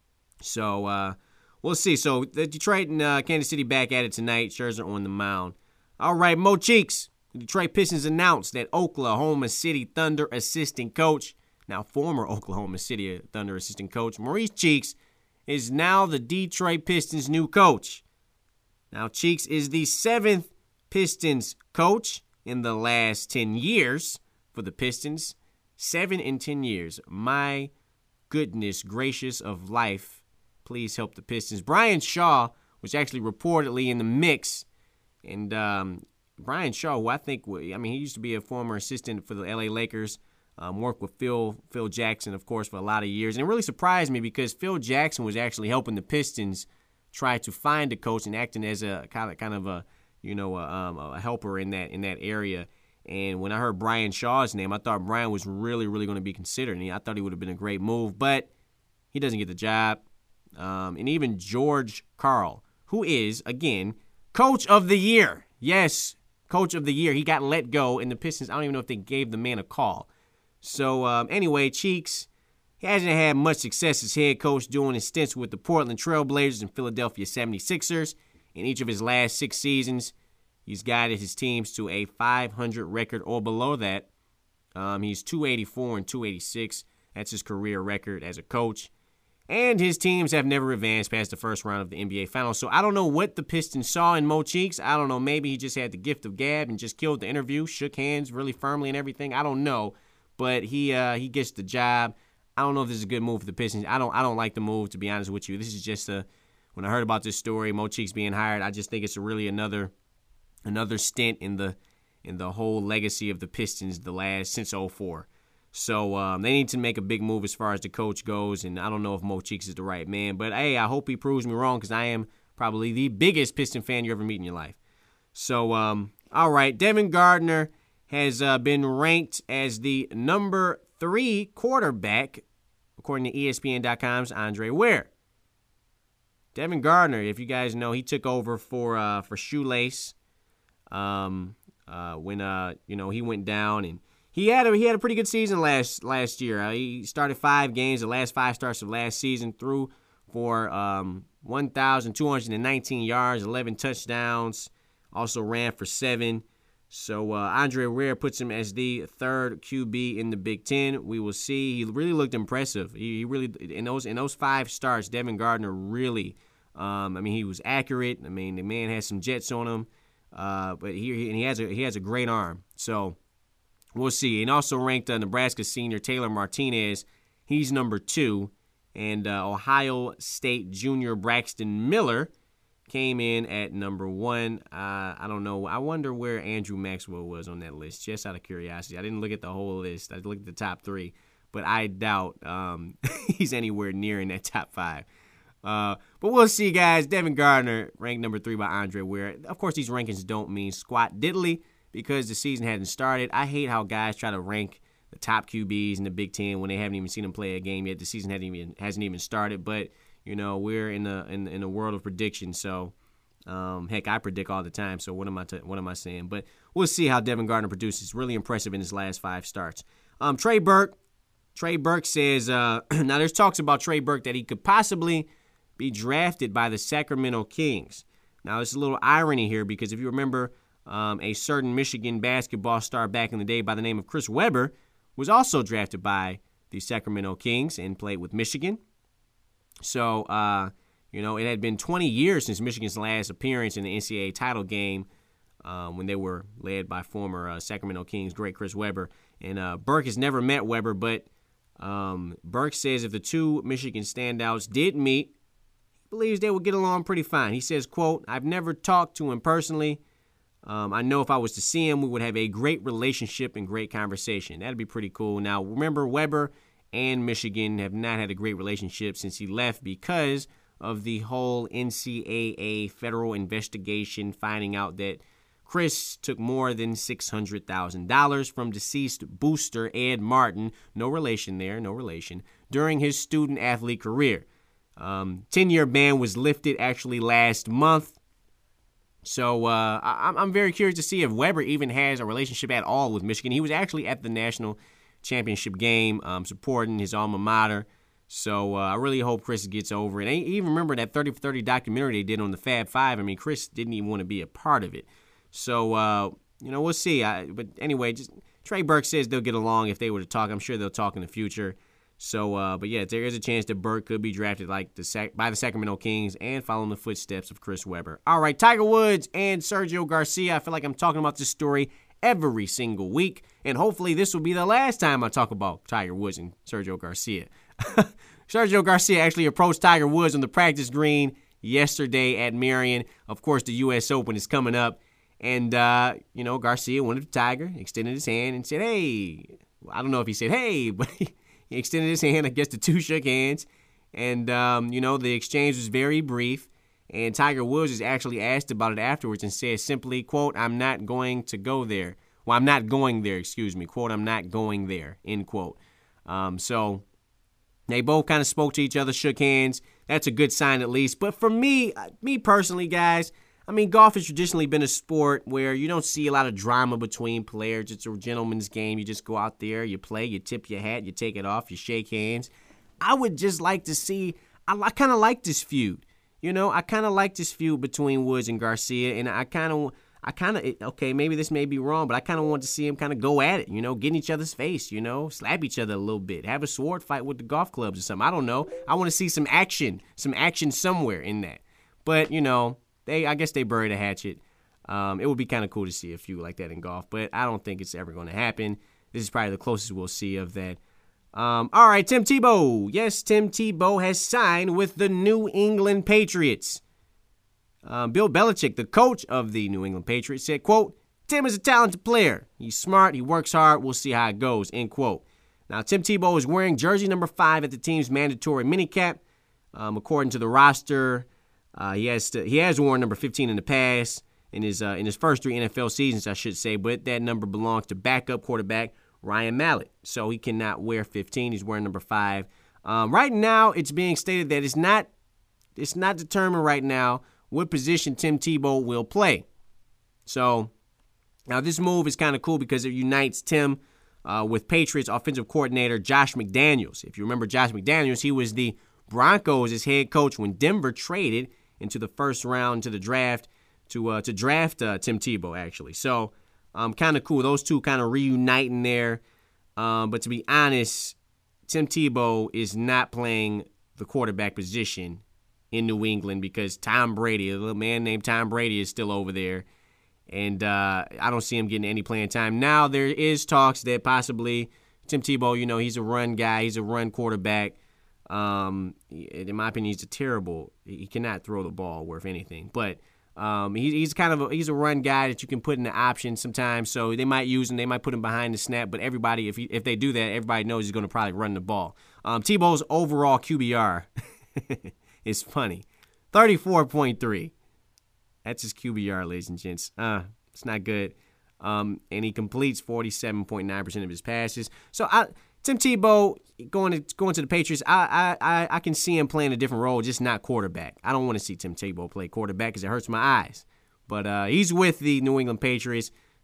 [SPEAKER 2] So uh, we'll see. So the Detroit and uh, Kansas City back at it tonight. Scherzer on the mound. All right, Mo Cheeks. The Detroit Pistons announced that Oklahoma City Thunder assistant coach, now former Oklahoma City Thunder assistant coach, Maurice Cheeks, is now the Detroit Pistons' new coach. Now, Cheeks is the seventh Pistons coach in the last ten years for the Pistons. Seven in ten years. My goodness gracious of life. Please help the Pistons. Brian Shaw was actually reportedly in the mix. And um, Brian Shaw, who I think, I mean, he used to be a former assistant for the L A Lakers, um, worked with Phil Phil Jackson, of course, for a lot of years. And it really surprised me because Phil Jackson was actually helping the Pistons try to find a coach and acting as a kind of kind of a, you know, a, um, a helper in that in that area. And when I heard Brian Shaw's name, I thought Brian was really, really going to be considered. And I thought he would have been a great move, but he doesn't get the job. Um, and even George Karl, who is, again, Coach of the Year. Yes, Coach of the Year. He got let go, and the Pistons, I don't even know if they gave the man a call. So, um, anyway, Cheeks, he hasn't had much success as head coach doing his stints with the Portland Trail Blazers and Philadelphia seventy-sixers. In each of his last six seasons, he's guided his teams to a five hundred record or below that. Um, he's two eighty-four and two eighty-six. That's his career record as a coach. And his teams have never advanced past the first round of the N B A Finals. So I don't know what the Pistons saw in Mo Cheeks. I don't know. Maybe he just had the gift of gab and just killed the interview, shook hands really firmly and everything. I don't know. But he uh, he gets the job. I don't know if this is a good move for the Pistons. I don't I don't like the move, to be honest with you. This is just a when I heard about this story, Mo Cheeks being hired, I just think it's a really another another stint in the in the whole legacy of the Pistons the last since oh four. So um, they need to make a big move as far as the coach goes, and I don't know if Mo Cheeks is the right man. But, hey, I hope he proves me wrong because I am probably the biggest Piston fan you ever meet in your life. So, um, all right, Devin Gardner has uh, been ranked as the number three quarterback, according to E S P N dot com's Andre Ware. Devin Gardner, if you guys know, he took over for uh, for Shoelace um, uh, when uh, you know he went down, and he had a he had a pretty good season last last year. Uh, he started five games, the last five starts of last season, threw for um, one thousand two hundred nineteen yards, eleven touchdowns, also ran for seven. So uh, Andre Ware puts him as the third Q B in the Big Ten. We will see. He really looked impressive. He, he really in those in those five starts, Devin Gardner really. Um, I mean, he was accurate. I mean, the man has some jets on him, uh, but he and he has a he has a great arm. So we'll see. And also ranked uh, Nebraska senior Taylor Martinez. He's number two, and uh, Ohio State junior Braxton Miller came in at number one. Uh, I don't know. I wonder where Andrew Maxwell was on that list, just out of curiosity. I didn't look at the whole list. I looked at the top three, but I doubt um, he's anywhere near in that top five. Uh, but we'll see, guys. Devin Gardner ranked number three by Andre Ware. Of course, these rankings don't mean squat diddly because the season hadn't started. I hate how guys try to rank the top Q Bs in the Big Ten when they haven't even seen them play a game yet. The season hasn't even hasn't even started, but you know, we're in a in, in a world of prediction, so um, heck, I predict all the time. So what am I t- what am I saying? But we'll see how Devin Gardner produces. Really impressive in his last five starts. Um, Trey Burke. Trey Burke says, uh, now there's talks about Trey Burke that he could possibly be drafted by the Sacramento Kings. Now, there's a little irony here because if you remember, um, a certain Michigan basketball star back in the day by the name of Chris Webber was also drafted by the Sacramento Kings and played with Michigan. So, uh, you know, it had been twenty years since Michigan's last appearance in the N C double A title game um, when they were led by former uh, Sacramento Kings great Chris Webber. And uh, Burke has never met Webber, but um, Burke says if the two Michigan standouts did meet, he believes they would get along pretty fine. He says, quote, I've never talked to him personally. Um, I know if I was to see him, we would have a great relationship and great conversation. That'd be pretty cool. Now, remember, Webber and Michigan have not had a great relationship since he left because of the whole N C double A federal investigation finding out that Chris took more than six hundred thousand dollars from deceased booster Ed Martin, no relation there, no relation, during his student-athlete career. Um, ten-year ban was lifted actually last month. So uh, I- I'm very curious to see if Webber even has a relationship at all with Michigan. He was actually at the national championship game um, supporting his alma mater. So uh, I really hope Chris gets over it. I even remember that thirty for thirty documentary they did on the Fab Five. I mean, Chris didn't even want to be a part of it. So, uh, you know, we'll see. I, but anyway, just Trey Burke says they'll get along if they were to talk. I'm sure they'll talk in the future. So, uh, but yeah, there is a chance that Burke could be drafted like the Sac- by the Sacramento Kings and follow in the footsteps of Chris Webber. All right, Tiger Woods and Sergio Garcia. I feel like I'm talking about this story every single week, and hopefully this will be the last time I talk about Tiger Woods and Sergio Garcia. Sergio Garcia actually approached Tiger Woods on the practice green yesterday at Merion. Of course, the U S Open is coming up. And, uh, you know, Garcia went up to Tiger, extended his hand and said, hey. I don't know if he said, hey, but he extended his hand. I guess the two shook hands. And, um, you know, the exchange was very brief. And Tiger Woods is actually asked about it afterwards and said simply, quote, I'm not going to go there. Well, I'm not going there, excuse me. Quote, I'm not going there, end quote. Um, so they both kind of spoke to each other, shook hands. That's a good sign at least. But for me, me personally, guys, I mean, golf has traditionally been a sport where you don't see a lot of drama between players. It's a gentleman's game. You just go out there, you play, you tip your hat, you take it off, you shake hands. I would just like to see, I, I kind of like this feud. You know, I kind of like this feud between Woods and Garcia, and I kind of, I kind of, okay, maybe this may be wrong, but I kind of want to see him kind of go at it, you know, get in each other's face, you know, slap each other a little bit, have a sword fight with the golf clubs or something. I don't know. I want to see some action, some action somewhere in that. But, you know, They, I guess they buried a hatchet. Um, it would be kind of cool to see a few like that in golf, but I don't think it's ever going to happen. This is probably the closest we'll see of that. Um, all right, Tim Tebow. Yes, Tim Tebow has signed with the New England Patriots. Um, Bill Belichick, the coach of the New England Patriots, said, quote, Tim is a talented player. He's smart. He works hard. We'll see how it goes, end quote. Now, Tim Tebow is wearing jersey number five at the team's mandatory minicamp. Um, according to the roster, Uh, he has to, he has worn number fifteen in the past in his uh, in his first three N F L seasons, I should say, but that number belongs to backup quarterback Ryan Mallett, so he cannot wear fifteen. He's wearing number five. Um, right now, it's being stated that it's not it's not determined right now what position Tim Tebow will play. So now this move is kind of cool because it unites Tim uh, with Patriots offensive coordinator Josh McDaniels. If you remember Josh McDaniels, he was the Broncos as head coach when Denver traded into the first round to the draft to uh, to draft uh, Tim Tebow, actually. So um, kind of cool. Those two kind of reuniting there. Um, but to be honest, Tim Tebow is not playing the quarterback position in New England because Tom Brady, a little man named Tom Brady, is still over there. And uh, I don't see him getting any playing time. Now there is talks that possibly Tim Tebow, you know, he's a run guy. He's a run quarterback. Um, in my opinion, he's a terrible. He cannot throw the ball worth anything. But um, he, he's kind of a, he's a run guy that you can put in the option sometimes. So they might use him. They might put him behind the snap. But everybody, if he, if they do that, everybody knows he's going to probably run the ball. Um, Tebow's overall Q B R is funny, thirty-four point three. That's his Q B R, ladies and gents. Uh, it's not good. Um, and he completes forty-seven point nine percent of his passes. So I. Tim Tebow going to going to the Patriots, I I I can see him playing a different role, just not quarterback. I don't want to see Tim Tebow play quarterback because it hurts my eyes. But uh, he's with the New England Patriots.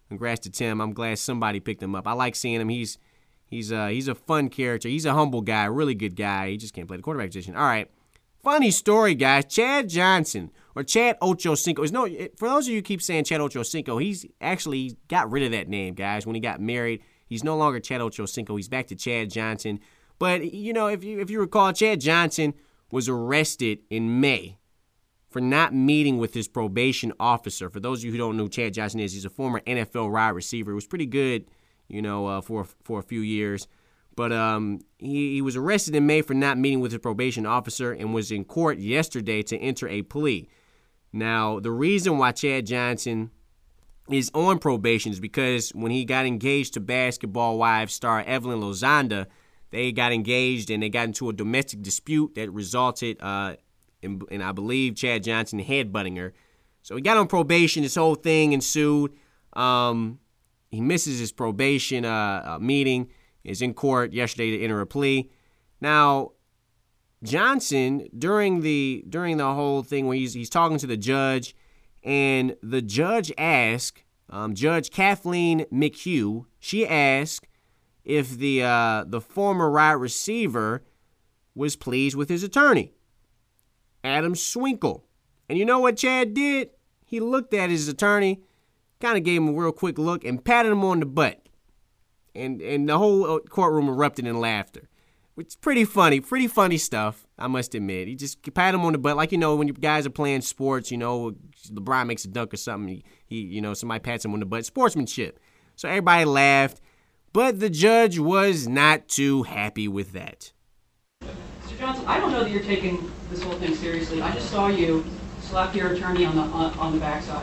[SPEAKER 2] congrats to Tim. I'm glad somebody picked him up. I like seeing him. He's he's uh, he's a fun character. He's a humble guy, really good guy. He just can't play the quarterback position. All right. Funny story, guys. Chad Johnson, or Chad Ochocinco. Is no, for those of you who keep saying Chad Ochocinco, he's actually got rid of that name, guys, when he got married. He's no longer Chad Ochocinco. He's back to Chad Johnson. But, you know, if you if you recall, Chad Johnson was arrested in May for not meeting with his probation officer. For those of you who don't know who Chad Johnson is, he's a former N F L wide receiver. He was pretty good, you know, uh, for, for a few years. But um, he, he was arrested in May for not meeting with his probation officer and was in court yesterday to enter a plea. Now, the reason why Chad Johnson is on probation is because when he got engaged to Basketball Wives star Evelyn Lozanda, they got engaged and they got into a domestic dispute that resulted uh, in, in, I believe, Chad Johnson headbutting her. So he got on probation. This whole thing ensued. Um, he misses his probation uh, uh, meeting. Is in court yesterday to enter a plea. Now, Johnson, during the during the whole thing where he's he's talking to the judge, and the judge asked, um, Judge Kathleen McHugh, she asked if the uh, the former wide receiver was pleased with his attorney, Adam Swinkle. And you know what Chad did? He looked at his attorney, kind of gave him a real quick look, and patted him on the butt. And and the whole courtroom erupted in laughter. It's pretty funny, pretty funny stuff, I must admit. He just pat him on the butt, like, you know, when you guys are playing sports, you know, LeBron makes a dunk or something, he, he you know, somebody pats him on the butt. Sportsmanship. So everybody laughed, but the judge was not too happy with that.
[SPEAKER 16] Mister Johnson, I don't know that you're taking this whole thing seriously. I just saw you slap your attorney on the on, on the backside.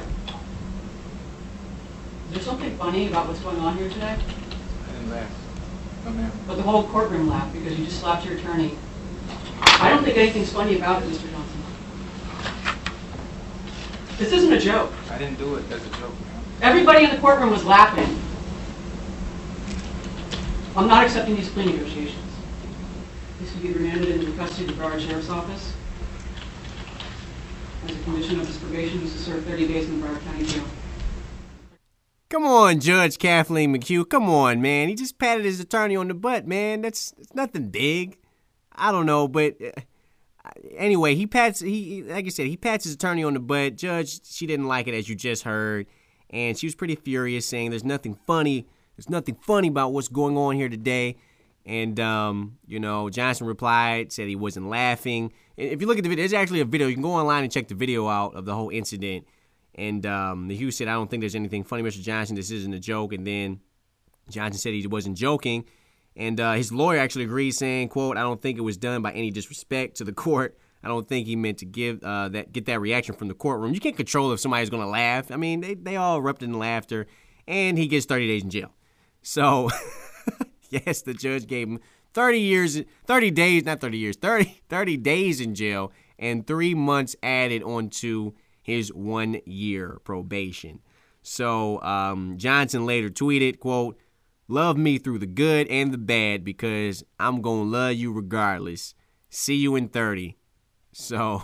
[SPEAKER 16] Is there something funny about what's going on here today?
[SPEAKER 17] Laugh. No, ma'am.
[SPEAKER 16] But the whole courtroom laughed because you just slapped your attorney. I don't think anything's funny about it, Mister Johnson. This isn't a joke.
[SPEAKER 17] I didn't do it as a joke, ma'am.
[SPEAKER 16] Everybody in the courtroom was laughing. I'm not accepting these plea negotiations. This will be remanded into the custody of the Broward Sheriff's Office. As a condition of his probation, he's to serve thirty days in the Broward County Jail.
[SPEAKER 2] Come on, Judge Kathleen McHugh. Come on, man. He just patted his attorney on the butt, man. That's, that's nothing big. I don't know, but uh, anyway, he pats. He like I said, he pats his attorney on the butt. Judge, she didn't like it, as you just heard, and she was pretty furious, saying there's nothing funny. There's nothing funny about what's going on here today. And um, you know, Johnson replied, said he wasn't laughing. If you look at the video, there's actually a video. You can go online and check the video out of the whole incident. And um, the Hughes said, I don't think there's anything funny, Mister Johnson. This isn't a joke. And then Johnson said he wasn't joking. And uh, his lawyer actually agreed, saying, quote, I don't think it was done by any disrespect to the court. I don't think he meant to give uh, that get that reaction from the courtroom. You can't control if somebody's going to laugh. I mean, they, they all erupted in laughter. And he gets thirty days in jail. So, yes, the judge gave him thirty years, thirty days, not thirty years, thirty, thirty days in jail and three months added onto his one-year probation. So um, Johnson later tweeted, quote, love me through the good and the bad because I'm going to love you regardless. See you in thirty. So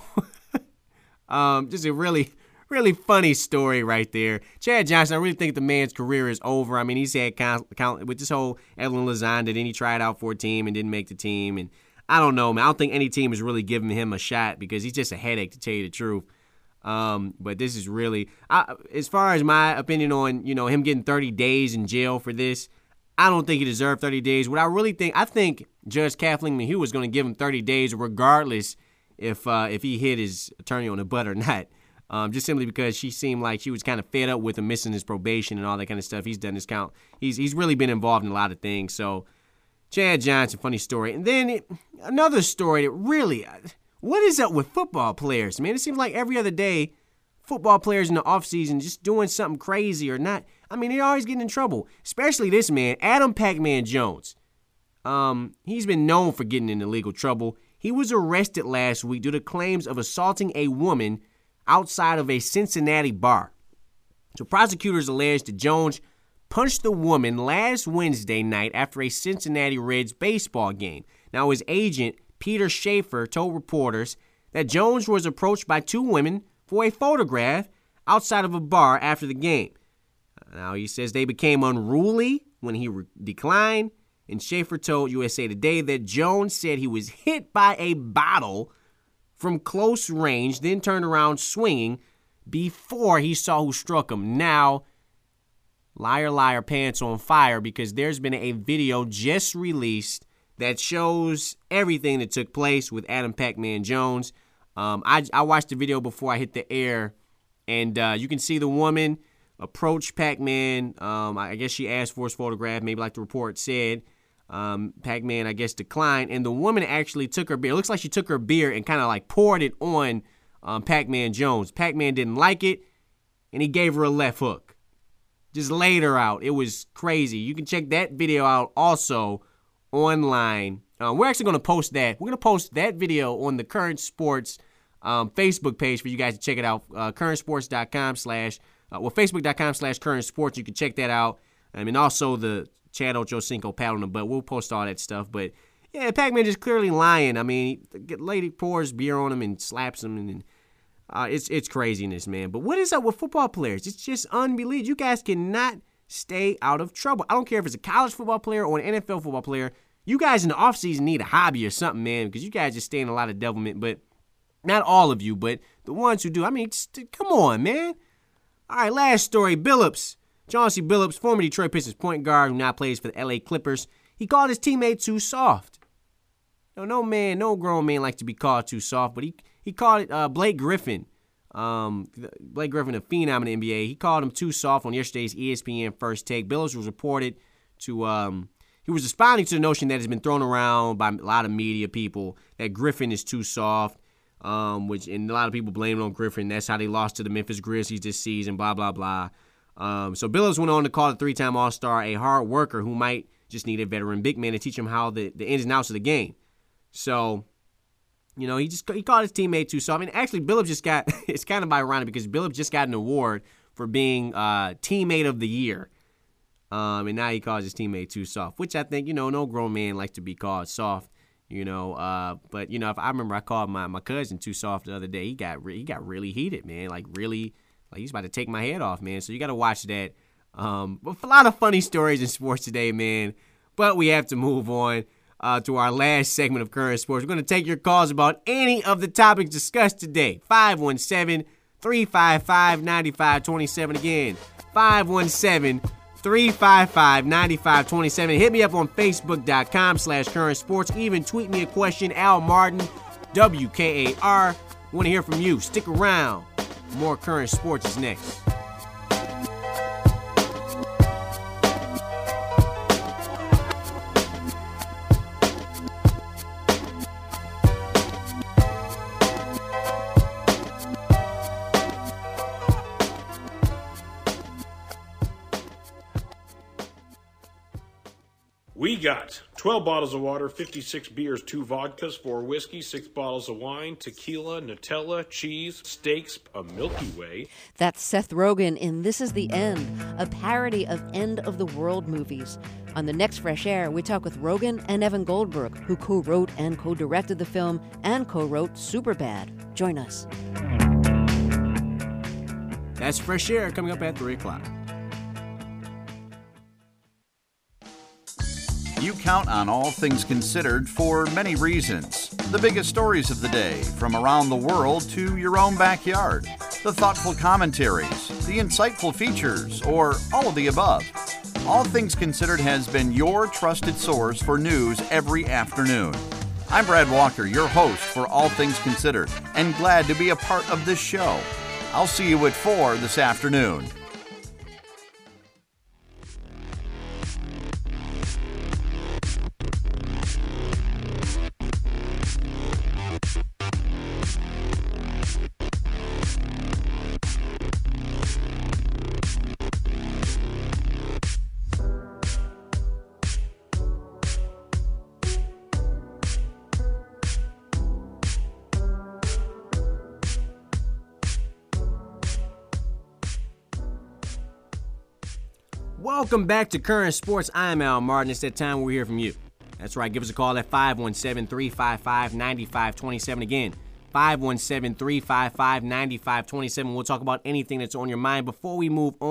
[SPEAKER 2] um, just a really, really funny story right there. Chad Johnson, I really think the man's career is over. I mean, he's had count, count with this whole Evelyn Lozanda, then he tried out for a team and didn't make the team. And I don't know, man. I don't think any team is really giving him a shot because he's just a headache, to tell you the truth. Um, but this is really, I, as far as my opinion on, you know, him getting thirty days in jail for this, I don't think he deserved thirty days. What I really think, I think Judge Kathleen McHugh was going to give him thirty days regardless if uh, if he hit his attorney on the butt or not. Um, just simply because she seemed like she was kind of fed up with him missing his probation and all that kind of stuff. He's done his count. He's he's really been involved in a lot of things. So, Chad Johnson, funny story. And then it, another story that really, what is up with football players, man? It seems like every other day, football players in the offseason just doing something crazy or not. I mean, they're always getting in trouble, especially this man, Adam Pac-Man Jones. Um, he's been known for getting in illegal trouble. He was arrested last week due to claims of assaulting a woman outside of a Cincinnati bar. So prosecutors alleged that Jones punched the woman last Wednesday night after a Cincinnati Reds baseball game. Now, his agent, Peter Schaefer, told reporters that Jones was approached by two women for a photograph outside of a bar after the game. Now, he says they became unruly when he re- declined, and Schaefer told U S A Today that Jones said he was hit by a bottle from close range, then turned around swinging before he saw who struck him. Now, liar, liar, pants on fire, because there's been a video just released that shows everything that took place with Adam Pac-Man Jones. Um, I, I watched the video before I hit the air, and uh, you can see the woman approach Pac-Man. Um, I guess she asked for his photograph, maybe like the report said. Um, Pac-Man, I guess, declined, and the woman actually took her beer. It looks like she took her beer and kind of like poured it on um, Pac-Man Jones. Pac-Man didn't like it, and he gave her a left hook. Just laid her out. It was crazy. You can check that video out also online. Uh, we're actually going to post that. We're going to post that video on the Current Sports um, Facebook page for you guys to check it out. Uh, currentsports.com slash, uh, well, facebook.com slash current sports. You can check that out. I mean, also the Chad Ochocinco pat on the butt. We'll post all that stuff. But, yeah, Pac-Man just clearly lying. I mean, the lady pours beer on him and slaps him. And uh, it's it's craziness, man. But what is up with football players? It's just unbelievable. You guys cannot stay out of trouble. I don't care if it's a college football player or an N F L football player. You guys in the offseason need a hobby or something, man, because you guys just stay in a lot of devilment. But not all of you, but the ones who do. I mean, just, come on, man. All right, last story. Billups. Chauncey Billups, former Detroit Pistons point guard who now plays for the L A Clippers, he called his teammate too soft. No, no man, no grown man likes to be called too soft, but he he called it uh, Blake Griffin. Um, Blake Griffin, a phenom in the N B A, he called him too soft on yesterday's E S P N First Take. Billups was reported to, um, he was responding to the notion that has been thrown around by a lot of media people that Griffin is too soft, um, which and a lot of people blame it on Griffin. That's how they lost to the Memphis Grizzlies this season, blah, blah, blah. Um, so Billups went on to call the three-time All-Star a hard worker who might just need a veteran big man to teach him how the, the ins and outs of the game. So, you know, he just he called his teammate too soft. I mean, actually, Billups just got, it's kind of ironic because Billups just got an award for being uh, teammate of the year. Um, and now he calls his teammate too soft, which I think, you know, no grown man likes to be called soft, you know. Uh, but, you know, if I remember I called my, my cousin too soft the other day. He got re- he got really heated, man, like really. Like, he's about to take my head off, man. So you got to watch that. Um, but a lot of funny stories in sports today, man. But we have to move on uh, to our last segment of Current Sports. We're going to take your calls about any of the topics discussed today. five one seven, three five five, nine five two seven. Again, five one seven, three five five, nine five two seven. Hit me up on Facebook.com slash Current Sports. Even tweet me a question. Al Martin, W K A R. Want to hear from you. Stick around. More Current Sports is next.
[SPEAKER 18] We got twelve bottles of water, fifty-six beers, two vodkas, four whiskey, six bottles of wine, tequila, Nutella, cheese, steaks, a Milky Way.
[SPEAKER 19] That's Seth Rogen in This Is the End, a parody of end-of-the-world movies. On the next Fresh Air, we talk with Rogen and Evan Goldberg, who co-wrote and co-directed the film and co-wrote Superbad. Join us.
[SPEAKER 2] That's Fresh Air coming up at three o'clock.
[SPEAKER 20] You count on All Things Considered for many reasons. The biggest stories of the day, from around the world to your own backyard. The thoughtful commentaries, the insightful features, or all of the above. All Things Considered has been your trusted source for news every afternoon. I'm Brad Walker, your host for All Things Considered, and glad to be a part of this show. I'll see you at four this afternoon.
[SPEAKER 2] Welcome back to Current Sports. I'm Al Martin. It's that time we hear from you. That's right. Give us a call at five one seven, three five five, nine five two seven. Again, five one seven, three five five, nine five two seven. We'll talk about anything that's on your mind. Before we move on,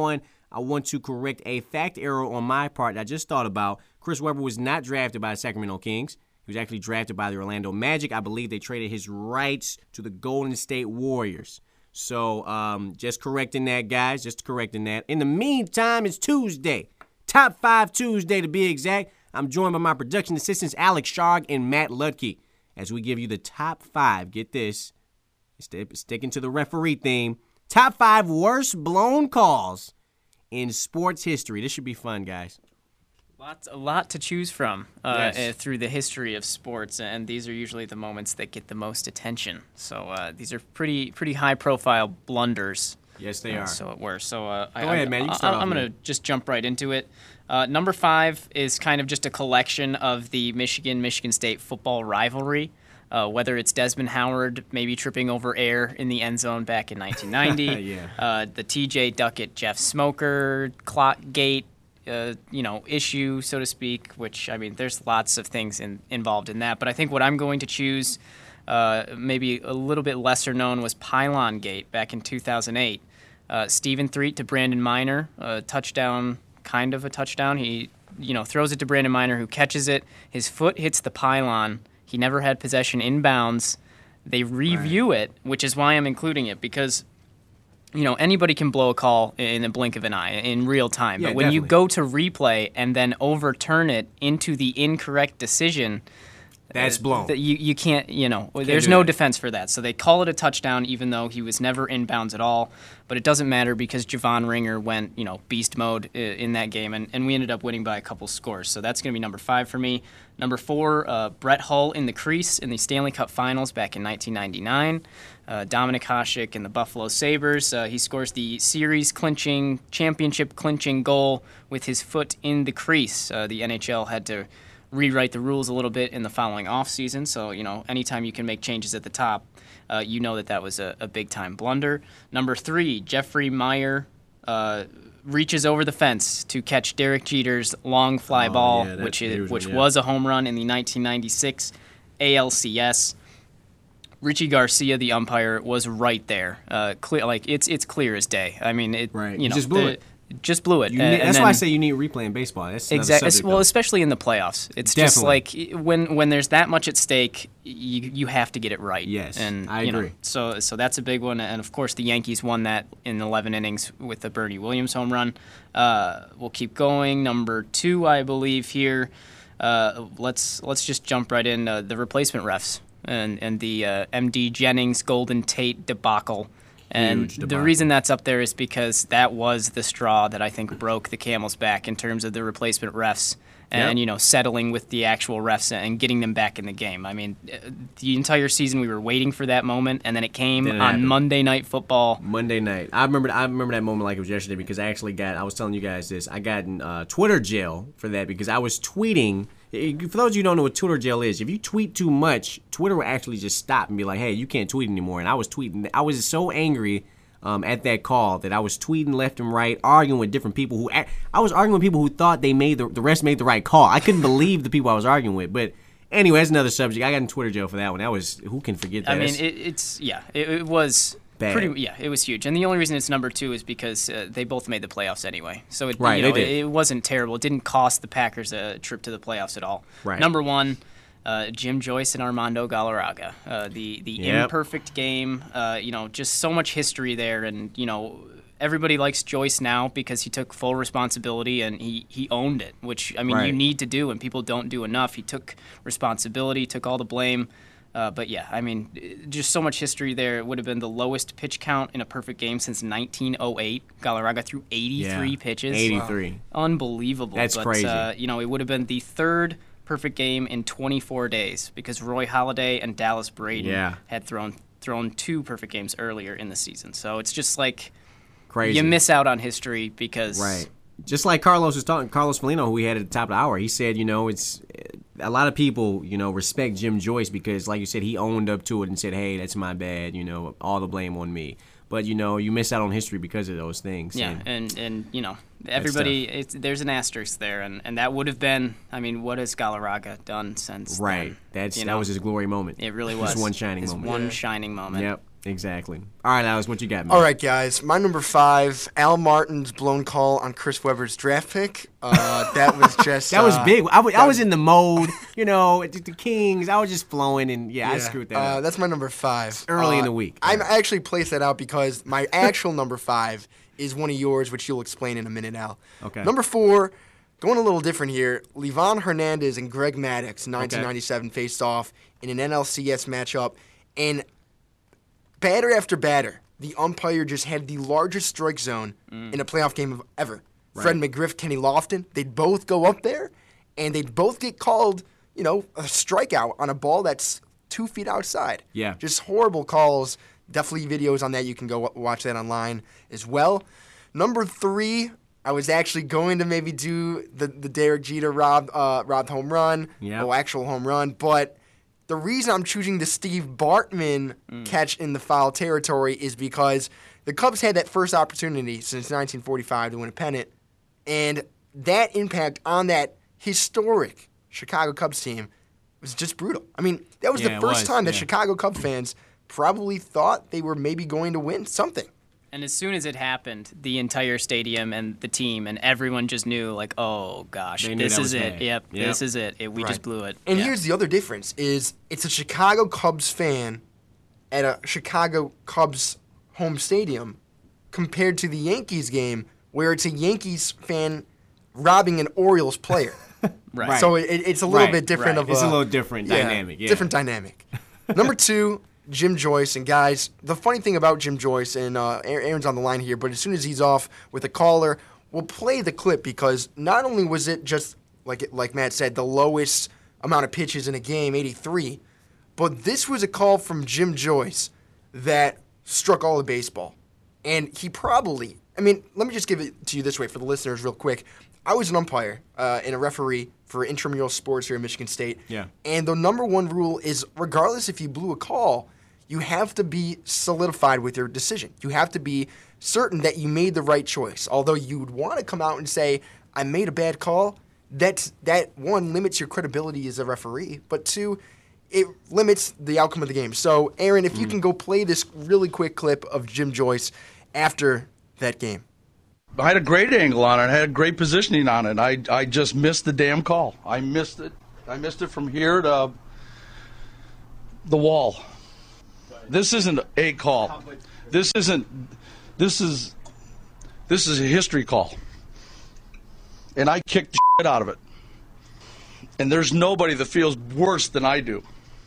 [SPEAKER 2] I want to correct a fact error on my part that I just thought about. Chris Webber was not drafted by the Sacramento Kings. He was actually drafted by the Orlando Magic. I believe they traded his rights to the Golden State Warriors. So um, just correcting that, guys, just correcting that. In the meantime, it's Tuesday. Top five Tuesday to be exact. I'm joined by my production assistants, Alex Sharg and Matt Ludke, as we give you the top five. Get this. Sticking to the referee theme. Top five worst blown calls in sports history. This should be fun, guys.
[SPEAKER 21] Lots, a lot to choose from uh,
[SPEAKER 2] Yes.
[SPEAKER 21] uh, through the history of sports, and these are usually the moments that get the most attention. So uh, these are pretty pretty high-profile blunders.
[SPEAKER 2] Yes, they
[SPEAKER 21] uh,
[SPEAKER 2] are.
[SPEAKER 21] So it were. So uh,
[SPEAKER 2] Go
[SPEAKER 21] I,
[SPEAKER 2] ahead,
[SPEAKER 21] I,
[SPEAKER 2] man. You can
[SPEAKER 21] I,
[SPEAKER 2] start off,
[SPEAKER 21] I'm going
[SPEAKER 2] man.
[SPEAKER 21] to just jump right into it. Uh, number five is kind of just a collection of the Michigan-Michigan State football rivalry. Uh, whether it's Desmond Howard maybe tripping over air in the end zone back in nineteen ninety,
[SPEAKER 2] Yeah.
[SPEAKER 21] uh, the T J Duckett, Jeff Smoker, clock gate, uh, you know, issue, so to speak, which, I mean, there's lots of things in, involved in that. But I think what I'm going to choose, uh, maybe a little bit lesser known, was Pylon Gate back in two thousand eight. Uh, Stephen Threet to Brandon Miner, a touchdown, kind of a touchdown. He, you know, throws it to Brandon Miner, who catches it. His foot hits the pylon. He never had possession inbounds. They review it, which is why I'm including it, because, you know, anybody can blow a call in the blink of an eye in real time.
[SPEAKER 2] Yeah,
[SPEAKER 21] but when you
[SPEAKER 2] definitely.
[SPEAKER 21] go to replay and then overturn it into the incorrect decision,
[SPEAKER 2] That's
[SPEAKER 21] uh,
[SPEAKER 2] blown.
[SPEAKER 21] That you, you can't, you know, there's
[SPEAKER 2] do
[SPEAKER 21] no
[SPEAKER 2] that.
[SPEAKER 21] defense for that. So they call it a touchdown even though he was never inbounds at all. But it doesn't matter because Javon Ringer went, you know, beast mode i- in that game, and, and we ended up winning by a couple scores. So that's going to be number five for me. Number four, uh, Brett Hull in the crease in the Stanley Cup Finals back in nineteen ninety-nine. Uh, Dominic Hasek and the Buffalo Sabres. Uh, he scores the series-clinching, championship-clinching goal with his foot in the crease. Uh, the N H L had to rewrite the rules a little bit in the following offseason. So, you know, anytime you can make changes at the top, uh, you know that that was a, a big-time blunder. Number three, Jeffrey Meyer uh, reaches over the fence to catch Derek Jeter's long fly
[SPEAKER 2] Oh,
[SPEAKER 21] ball,
[SPEAKER 2] yeah, that's
[SPEAKER 21] which
[SPEAKER 2] a
[SPEAKER 21] is,
[SPEAKER 2] huge one,
[SPEAKER 21] which
[SPEAKER 2] yeah.
[SPEAKER 21] was a home run in the nineteen ninety-six A L C S. Richie Garcia, the umpire, was right there. Uh, clear, like it's it's clear as day. I mean, it
[SPEAKER 2] Right.
[SPEAKER 21] you
[SPEAKER 2] You
[SPEAKER 21] know,
[SPEAKER 2] just blew
[SPEAKER 21] the-
[SPEAKER 2] it.
[SPEAKER 21] Just blew it.
[SPEAKER 2] You
[SPEAKER 21] And-
[SPEAKER 2] need,
[SPEAKER 21] and
[SPEAKER 2] that's
[SPEAKER 21] then-
[SPEAKER 2] why I say you need replay in baseball. That's another
[SPEAKER 21] Exactly.
[SPEAKER 2] subject,
[SPEAKER 21] Well,
[SPEAKER 2] though.
[SPEAKER 21] especially in the playoffs, it's just
[SPEAKER 2] Definitely.
[SPEAKER 21] like when when there's that much at stake, you you have to get it right.
[SPEAKER 2] Yes,
[SPEAKER 21] and
[SPEAKER 2] I
[SPEAKER 21] you know,
[SPEAKER 2] agree.
[SPEAKER 21] so so that's a big one, and of course the Yankees won that in eleven innings with the Bernie Williams home run. Uh, we'll keep going. Number two, I believe here. Uh, let's let's just jump right in. Uh, the replacement refs and and the uh, M D Jennings Golden Tate debacle. And
[SPEAKER 2] Huge
[SPEAKER 21] the
[SPEAKER 2] debacle.
[SPEAKER 21] reason that's up there is because that was the straw that I think broke the camel's back in terms of the replacement refs and,
[SPEAKER 2] Yep.
[SPEAKER 21] you know, settling with the actual refs and getting them back in the game. I mean, uh, the entire season we were waiting for that moment, and then it came
[SPEAKER 2] Then it
[SPEAKER 21] on
[SPEAKER 2] happened.
[SPEAKER 21] Monday Night Football.
[SPEAKER 2] Monday night. I remember. I remember that moment like it was yesterday because I actually got. I was telling you guys this. I got in uh, Twitter jail for that because I was tweeting. For those of you who don't know what Twitter jail is, if you tweet too much, Twitter will actually just stop and be like, "Hey, you can't tweet anymore." And I was tweeting. I was so angry um, at that call that I was tweeting left and right, arguing with different people who. I was arguing with people who thought they made the the rest made the right call. I couldn't believe the people I was arguing with, but. Anyway, that's another subject. I got in Twitter jail for that one. That was who can forget that?
[SPEAKER 21] I mean,
[SPEAKER 2] That's-
[SPEAKER 21] it, it's yeah, it, it was
[SPEAKER 2] Bad.
[SPEAKER 21] pretty. Yeah, it was huge. And the only reason it's number two is because uh, they both made the playoffs anyway. So it,
[SPEAKER 2] Right,
[SPEAKER 21] you know,
[SPEAKER 2] they did.
[SPEAKER 21] It, it wasn't terrible. It didn't cost the Packers a trip to the playoffs at all.
[SPEAKER 2] Right.
[SPEAKER 21] Number one, uh, Jim Joyce and Armando Galarraga. Uh, the the
[SPEAKER 2] Yep.
[SPEAKER 21] imperfect game. Uh, you know, just so much history there, and you know. Everybody likes Joyce now because he took full responsibility and he, he owned it, which, I mean, you
[SPEAKER 2] Right.
[SPEAKER 21] need to do, and people don't do enough. He took responsibility, took all the blame. Uh, but, yeah, I mean, just so much history there. It would have been the lowest pitch count in a perfect game since nineteen oh eight. Galarraga threw eighty-three
[SPEAKER 2] Yeah,
[SPEAKER 21] pitches.
[SPEAKER 2] eighty-three.
[SPEAKER 21] Wow. Unbelievable.
[SPEAKER 2] That's
[SPEAKER 21] but,
[SPEAKER 2] crazy.
[SPEAKER 21] Uh, you know, it would have been the third perfect game in twenty-four days because Roy Halladay and Dallas Braden
[SPEAKER 2] Yeah.
[SPEAKER 21] had thrown thrown two perfect games earlier in the season. So it's just like...
[SPEAKER 2] Crazy.
[SPEAKER 21] You miss out on history because
[SPEAKER 2] Right. Just like Carlos was talking, Carlos Molino, who we had at the top of the hour, he said, you know, it's a lot of people, you know, respect Jim Joyce because, like you said, he owned up to it and said, hey, that's my bad, you know, all the blame on me. But, you know, you miss out on history because of those things.
[SPEAKER 21] Yeah,
[SPEAKER 2] And
[SPEAKER 21] and, and you know, everybody, it's, there's an asterisk there, and, and that would have been, I mean, what has Galarraga done since
[SPEAKER 2] Right.
[SPEAKER 21] then?
[SPEAKER 2] That's
[SPEAKER 21] You
[SPEAKER 2] That
[SPEAKER 21] know?
[SPEAKER 2] was his glory moment.
[SPEAKER 21] It really
[SPEAKER 2] His
[SPEAKER 21] was.
[SPEAKER 2] one shining
[SPEAKER 21] his
[SPEAKER 2] moment.
[SPEAKER 21] one
[SPEAKER 2] Yeah.
[SPEAKER 21] shining moment.
[SPEAKER 2] Yep. Exactly. All right, Alex, what you got, man?
[SPEAKER 1] All right, guys. My number five, Al Martin's blown call on Chris Webber's draft pick. Uh, that was just...
[SPEAKER 2] that was
[SPEAKER 1] uh,
[SPEAKER 2] big. I, w- I was in the mode, you know, the, the Kings. I was just flowing, and, yeah,
[SPEAKER 1] yeah
[SPEAKER 2] I screwed that
[SPEAKER 1] uh,
[SPEAKER 2] up.
[SPEAKER 1] That's my number five.
[SPEAKER 2] Early
[SPEAKER 1] uh,
[SPEAKER 2] in the week.
[SPEAKER 1] I actually placed that out because my actual number five is one of yours, which you'll explain in a minute, Al.
[SPEAKER 2] Okay.
[SPEAKER 1] Number four, going a little different here, Livan Hernandez and Greg Maddux in nineteen ninety-seven okay. faced off in an N L C S matchup, and batter after batter, the umpire just had the largest strike zone mm. in a playoff game of ever. Right. Fred McGriff, Kenny Lofton, they'd both go up there, and they'd both get called, you know, a strikeout on a ball that's two feet outside.
[SPEAKER 2] Yeah.
[SPEAKER 1] Just horrible calls. Definitely videos on that. You can go w- watch that online as well. Number three, I was actually going to maybe do the, the Derek Jeter robbed, uh, robbed home run,
[SPEAKER 2] yep.
[SPEAKER 1] oh, actual home run, but the reason I'm choosing the Steve Bartman mm. catch in the foul territory is because the Cubs had that first opportunity since nineteen forty-five to win a pennant, and that impact on that historic Chicago Cubs team was just brutal. I mean, that was
[SPEAKER 2] yeah,
[SPEAKER 1] the first
[SPEAKER 2] was.
[SPEAKER 1] time
[SPEAKER 2] yeah.
[SPEAKER 1] that Chicago Cubs fans probably thought they were maybe going to win something.
[SPEAKER 21] And as soon as it happened, the entire stadium and the team and everyone just knew, like, oh, gosh, this is it. Yep, yep, this is it. it we right. just blew it.
[SPEAKER 1] And
[SPEAKER 21] yeah.
[SPEAKER 1] here's the other difference is it's a Chicago Cubs fan at a Chicago Cubs home stadium compared to the Yankees game where it's a Yankees fan robbing an Orioles player.
[SPEAKER 21] right.
[SPEAKER 1] So it, it's a little
[SPEAKER 2] right,
[SPEAKER 1] bit different
[SPEAKER 2] right.
[SPEAKER 1] of
[SPEAKER 2] a... It's
[SPEAKER 1] a,
[SPEAKER 2] a little different
[SPEAKER 1] yeah,
[SPEAKER 2] dynamic. Yeah.
[SPEAKER 1] Different dynamic. Number two, Jim Joyce. And, guys, the funny thing about Jim Joyce, and uh, Aaron's on the line here, but as soon as he's off with a caller, we'll play the clip because not only was it just, like like Matt said, the lowest amount of pitches in a game, eighty-three, but this was a call from Jim Joyce that struck all of baseball. And he probably, I mean, let me just give it to you this way for the listeners real quick. I was an umpire uh, and a referee for intramural sports here at Michigan State.
[SPEAKER 2] Yeah.
[SPEAKER 1] And the number one rule is regardless if you blew a call, you have to be solidified with your decision. You have to be certain that you made the right choice. Although you would want to come out and say, I made a bad call, that's, that, one, limits your credibility as a referee, but two, it limits the outcome of the game. So, Aaron, if mm. you can go play this really quick clip of Jim Joyce after that game.
[SPEAKER 22] I had a great angle on it. I had great positioning on it. I I just missed the damn call. I missed it. I missed it from here to the wall. This isn't a call. This isn't. This is. This is a history call. And I kicked the shit out of it. And there's nobody that feels worse than I do.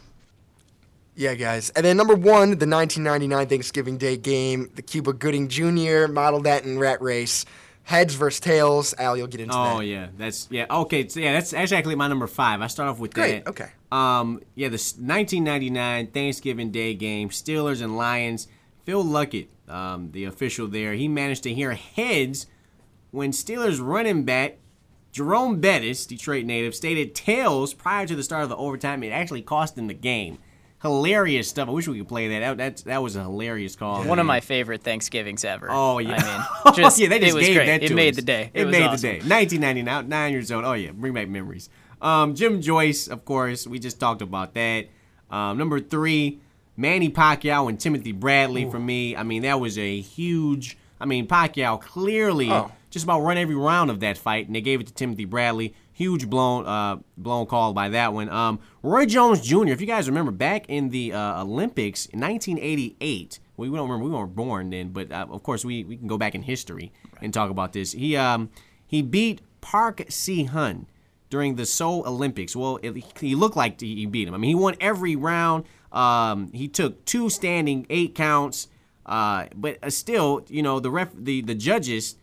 [SPEAKER 1] Yeah, guys. And then number one, the nineteen ninety-nine Thanksgiving Day game, the Cuba Gooding Junior modeled that in Rat Race. Heads versus tails. Al, you'll get into
[SPEAKER 2] oh,
[SPEAKER 1] that.
[SPEAKER 2] Oh, yeah. That's, yeah. Okay, so yeah, that's actually my number five. I start off with
[SPEAKER 1] Great.
[SPEAKER 2] that.
[SPEAKER 1] Okay.
[SPEAKER 2] Um, yeah, the nineteen ninety-nine Thanksgiving Day game, Steelers and Lions. Phil Luckett, um, the official there, he managed to hear heads when Steelers running back Jerome Bettis, Detroit native, stated tails prior to the start of the overtime. It actually cost them the game. Hilarious stuff. I wish we could play that. That that, that was a hilarious call.
[SPEAKER 21] One of my favorite Thanksgivings ever.
[SPEAKER 2] Oh, yeah.
[SPEAKER 21] I mean, just,
[SPEAKER 2] yeah, they just
[SPEAKER 21] it was
[SPEAKER 2] gave
[SPEAKER 21] great.
[SPEAKER 2] that to
[SPEAKER 21] It made
[SPEAKER 2] us.
[SPEAKER 21] the day.
[SPEAKER 2] It,
[SPEAKER 21] It was
[SPEAKER 2] made
[SPEAKER 21] awesome.
[SPEAKER 2] the day. nineteen ninety-nine, nine years old. Oh, yeah. Bring back memories. Um, Jim Joyce, of course. We just talked about that. Um, number three, Manny Pacquiao and Timothy Bradley. Ooh. For me. I mean, that was a huge... I mean, Pacquiao clearly
[SPEAKER 1] oh.
[SPEAKER 2] just about run every round of that fight, and they gave it to Timothy Bradley. Huge blown uh, blown call by that one. Um, Roy Jones Junior, if you guys remember, back in the uh, Olympics in nineteen eighty-eight, we, we don't remember, we weren't born then, but uh, of course we, we can go back in history and talk about this. He um he beat Park Si-hun during the Seoul Olympics. Well, it, he looked like he beat him. I mean, he won every round. Um, he took two standing, eight counts, uh, but uh, still, you know, the ref, the the judges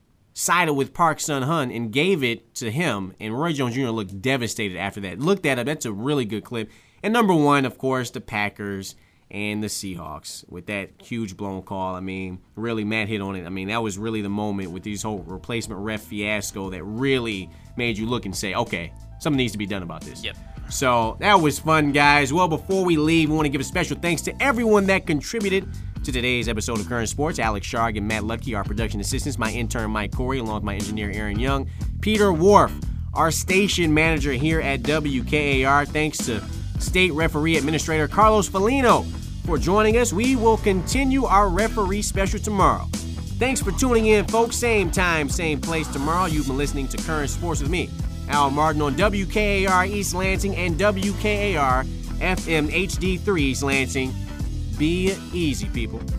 [SPEAKER 2] sided with Park Sun-hun and gave it to him, and Roy Jones Junior looked devastated after that. Look that up. That's a really good clip. And number one, of course, the Packers and the Seahawks with that huge blown call. I mean, really, Matt hit on it. I mean, that was really the moment with these whole replacement ref fiasco that really made you look and say, okay, something needs to be done about this.
[SPEAKER 21] Yep.
[SPEAKER 2] So that was fun, guys. Well, before we leave, we want to give a special thanks to everyone that contributed to today's episode of Current Sports. Alex Sharg and Matt Lutke, our production assistants, my intern Mike Corey, along with my engineer Aaron Young, Peter Worf, our station manager here at W K A R. Thanks to State Referee Administrator Carlos Foligno for joining us. We will continue our referee special tomorrow. Thanks for tuning in, folks. Same time, same place tomorrow. You've been listening to Current Sports with me, Al Martin, on W K A R East Lansing and W K A R F M H D three East Lansing. Be easy, people.